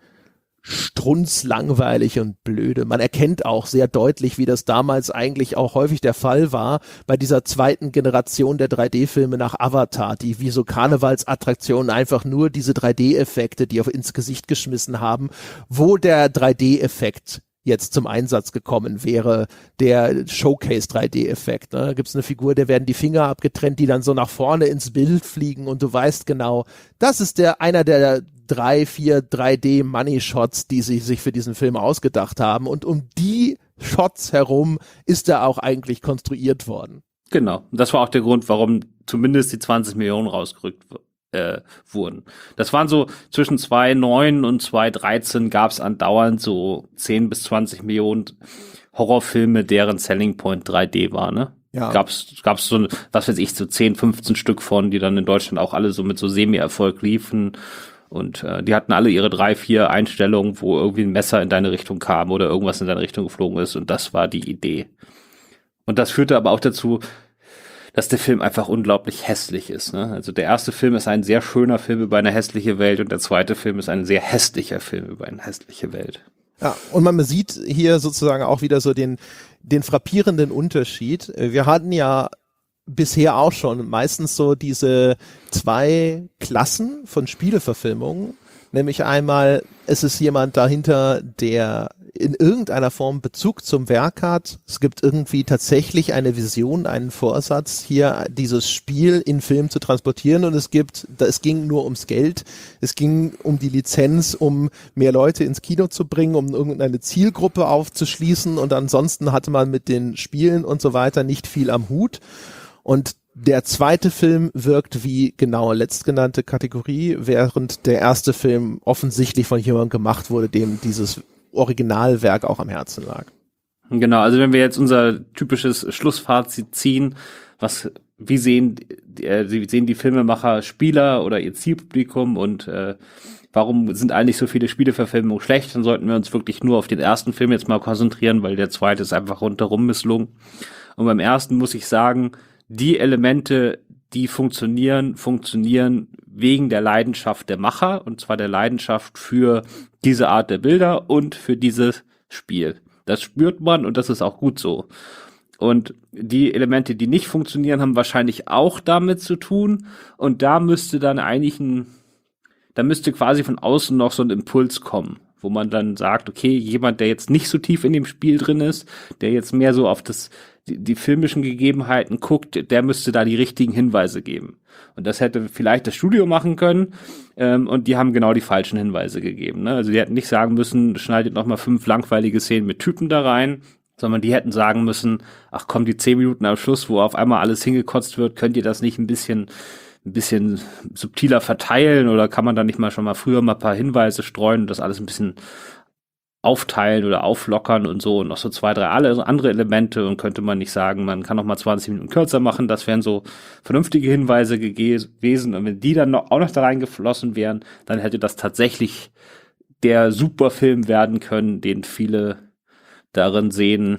strunzlangweilig und blöde. Man erkennt auch sehr deutlich, wie das damals eigentlich auch häufig der Fall war bei dieser zweiten Generation der drei D-Filme nach Avatar, die wie so Karnevalsattraktionen einfach nur diese drei D-Effekte, die auf ins Gesicht geschmissen haben, wo der drei D-Effekt jetzt zum Einsatz gekommen wäre, der Showcase drei D-Effekt. Ne? Da gibt es eine Figur, der werden die Finger abgetrennt, die dann so nach vorne ins Bild fliegen und du weißt genau, das ist der einer der drei, vier drei D-Money-Shots, die sie sich für diesen Film ausgedacht haben. Und um die Shots herum ist er auch eigentlich konstruiert worden. Genau. Das war auch der Grund, warum zumindest die zwanzig Millionen rausgerückt äh, wurden. Das waren so zwischen zweitausendneun und zweitausenddreizehn gab es andauernd so zehn bis zwanzig Millionen Horrorfilme, deren Selling Point drei D war, ne? Ja. Gab's, gab's so, was weiß ich, so zehn, fünfzehn Stück von, die dann in Deutschland auch alle so mit so Semi-Erfolg liefen. Und äh, die hatten alle ihre drei, vier Einstellungen, wo irgendwie ein Messer in deine Richtung kam oder irgendwas in deine Richtung geflogen ist. Und das war die Idee. Und das führte aber auch dazu, dass der Film einfach unglaublich hässlich ist. Ne? Also der erste Film ist ein sehr schöner Film über eine hässliche Welt und der zweite Film ist ein sehr hässlicher Film über eine hässliche Welt. Ja, und man sieht hier sozusagen auch wieder so den, den frappierenden Unterschied. Wir hatten ja bisher auch schon meistens so diese zwei Klassen von Spieleverfilmungen, nämlich einmal, es ist jemand dahinter, der in irgendeiner Form Bezug zum Werk hat. Es gibt irgendwie tatsächlich eine Vision, einen Vorsatz, hier dieses Spiel in Film zu transportieren und es gibt, es ging nur ums Geld, es ging um die Lizenz, um mehr Leute ins Kino zu bringen, um irgendeine Zielgruppe aufzuschließen und ansonsten hatte man mit den Spielen und so weiter nicht viel am Hut. Und der zweite Film wirkt wie genau letztgenannte Kategorie, während der erste Film offensichtlich von jemandem gemacht wurde, dem dieses Originalwerk auch am Herzen lag. Genau, also wenn wir jetzt unser typisches Schlussfazit ziehen, was, wie sehen, äh, wie sehen die Filmemacher Spieler oder ihr Zielpublikum und äh, warum sind eigentlich so viele Spieleverfilmungen schlecht, dann sollten wir uns wirklich nur auf den ersten Film jetzt mal konzentrieren, weil der zweite ist einfach rundherum misslungen. Und beim ersten muss ich sagen, die Elemente, die funktionieren, funktionieren wegen der Leidenschaft der Macher, und zwar der Leidenschaft für diese Art der Bilder und für dieses Spiel. Das spürt man und das ist auch gut so. Und die Elemente, die nicht funktionieren, haben wahrscheinlich auch damit zu tun, und da müsste dann eigentlich ein, da müsste quasi von außen noch so ein Impuls kommen, wo man dann sagt, okay, jemand, der jetzt nicht so tief in dem Spiel drin ist, der jetzt mehr so auf das Die, die filmischen Gegebenheiten guckt, der müsste da die richtigen Hinweise geben. Und das hätte vielleicht das Studio machen können, ähm, und die haben genau die falschen Hinweise gegeben. Ne? Also die hätten nicht sagen müssen, schneidet noch mal fünf langweilige Szenen mit Typen da rein, sondern die hätten sagen müssen, ach komm, die zehn Minuten am Schluss, wo auf einmal alles hingekotzt wird, könnt ihr das nicht ein bisschen ein bisschen subtiler verteilen oder kann man da nicht mal schon mal früher mal ein paar Hinweise streuen und das alles ein bisschen aufteilen oder auflockern und so und noch so zwei, drei alle andere Elemente und könnte man nicht sagen, man kann noch mal zwanzig Minuten kürzer machen, das wären so vernünftige Hinweise gewesen und wenn die dann noch, auch noch da reingeflossen wären, dann hätte das tatsächlich der Superfilm werden können, den viele darin sehen.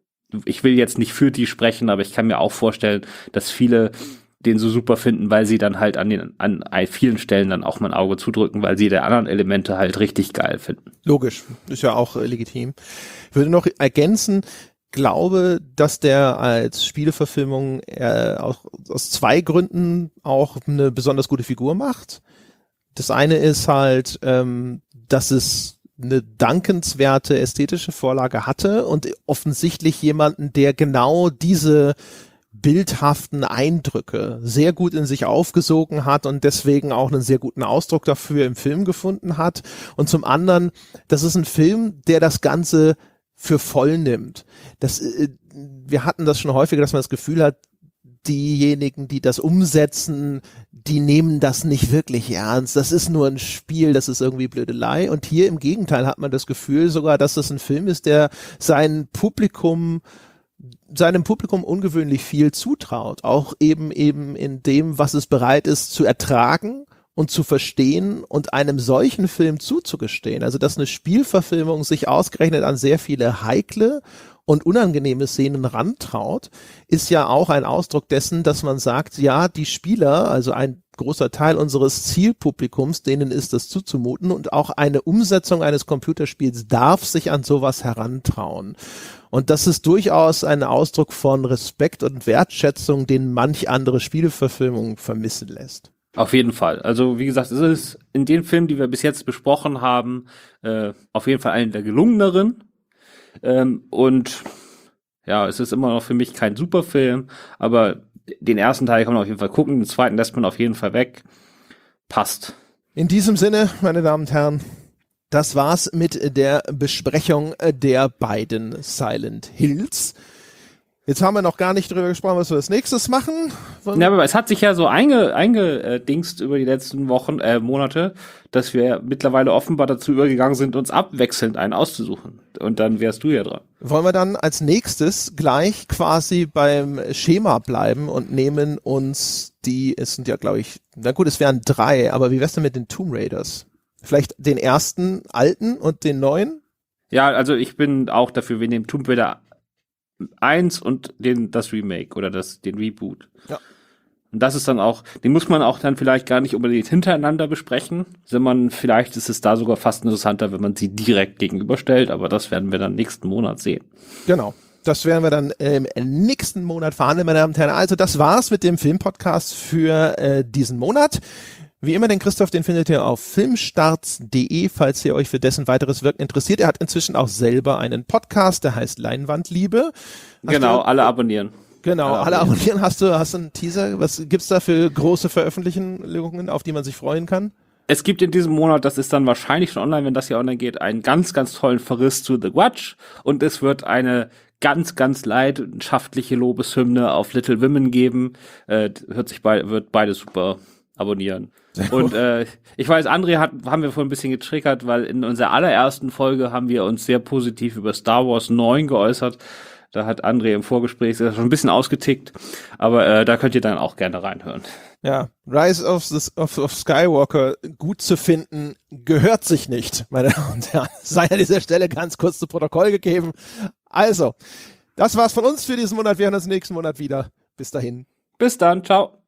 Ich will jetzt nicht für die sprechen, aber ich kann mir auch vorstellen, dass viele den so super finden, weil sie dann halt an den an vielen Stellen dann auch mal ein Auge zudrücken, weil sie die anderen Elemente halt richtig geil finden. Logisch, ist ja auch äh, legitim. Ich würde noch ergänzen, glaube, dass der als Spieleverfilmung äh, auch aus zwei Gründen auch eine besonders gute Figur macht. Das eine ist halt, ähm, dass es eine dankenswerte ästhetische Vorlage hatte und offensichtlich jemanden, der genau diese bildhaften Eindrücke sehr gut in sich aufgesogen hat und deswegen auch einen sehr guten Ausdruck dafür im Film gefunden hat. Und zum anderen, das ist ein Film, der das Ganze für voll nimmt. Das, äh, wir hatten das schon häufiger, dass man das Gefühl hat, diejenigen, die das umsetzen, die nehmen das nicht wirklich ernst. Das ist nur ein Spiel, das ist irgendwie Blödelei. Und hier im Gegenteil hat man das Gefühl sogar, dass das ein Film ist, der sein Publikum seinem Publikum ungewöhnlich viel zutraut, auch eben eben in dem, was es bereit ist zu ertragen und zu verstehen und einem solchen Film zuzugestehen. Also dass eine Spielverfilmung sich ausgerechnet an sehr viele heikle und unangenehme Szenen rantraut, ist ja auch ein Ausdruck dessen, dass man sagt, ja, die Spieler, also ein großer Teil unseres Zielpublikums, denen ist das zuzumuten und auch eine Umsetzung eines Computerspiels darf sich an sowas herantrauen. Und das ist durchaus ein Ausdruck von Respekt und Wertschätzung, den manch andere Spieleverfilmung vermissen lässt. Auf jeden Fall. Also wie gesagt, es ist in den Filmen, die wir bis jetzt besprochen haben, äh, auf jeden Fall einer der gelungeneren. Ähm, und ja, es ist immer noch für mich kein Superfilm, aber den ersten Teil kann man auf jeden Fall gucken, den zweiten lässt man auf jeden Fall weg. Passt. In diesem Sinne, meine Damen und Herren, das war's mit der Besprechung der beiden Silent Hills. Jetzt haben wir noch gar nicht drüber gesprochen, was wir als nächstes machen. Ja, aber es hat sich ja so einge, eingedingst über die letzten Wochen, äh, Monate, dass wir mittlerweile offenbar dazu übergegangen sind, uns abwechselnd einen auszusuchen. Und dann wärst du ja dran. Wollen wir dann als nächstes gleich quasi beim Schema bleiben und nehmen uns die, es sind ja glaube ich, na gut, es wären drei, aber wie wär's denn mit den Tomb Raiders? Vielleicht den ersten alten und den neuen? Ja, also ich bin auch dafür, wir nehmen Tomb Raider eins und den, das Remake oder das, den Reboot. Ja. Und das ist dann auch, den muss man auch dann vielleicht gar nicht unbedingt hintereinander besprechen, sondern vielleicht ist es da sogar fast interessanter, wenn man sie direkt gegenüberstellt, aber das werden wir dann nächsten Monat sehen. Genau. Das werden wir dann im nächsten Monat verhandeln, meine Damen und Herren. Also das war's mit dem Filmpodcast für äh, diesen Monat. Wie immer, den Christoph, den findet ihr auf filmstarts punkt de, falls ihr euch für dessen weiteres Wirken interessiert. Er hat inzwischen auch selber einen Podcast, der heißt Leinwandliebe. Hast genau, du, alle abonnieren. Genau, alle, alle abonnieren. Hast du, hast du einen Teaser? Was gibt's da für große Veröffentlichungen, auf die man sich freuen kann? Es gibt in diesem Monat, das ist dann wahrscheinlich schon online, wenn das hier online geht, einen ganz, ganz tollen Verriss zu The Watch und es wird eine ganz, ganz leidenschaftliche Lobeshymne auf Little Women geben. Äh, hört sich bei, wird beides super. Abonnieren. Und äh, ich weiß, André hat, haben wir vorhin ein bisschen getriggert, weil in unserer allerersten Folge haben wir uns sehr positiv über Star Wars neun geäußert. Da hat André im Vorgespräch schon ein bisschen ausgetickt, aber äh, da könnt ihr dann auch gerne reinhören. Ja, Rise of, the, of, of Skywalker gut zu finden, gehört sich nicht, meine Damen und Herren. Sei an dieser Stelle ganz kurz zu Protokoll gegeben. Also, das war's von uns für diesen Monat. Wir hören uns nächsten Monat wieder. Bis dahin. Bis dann, ciao.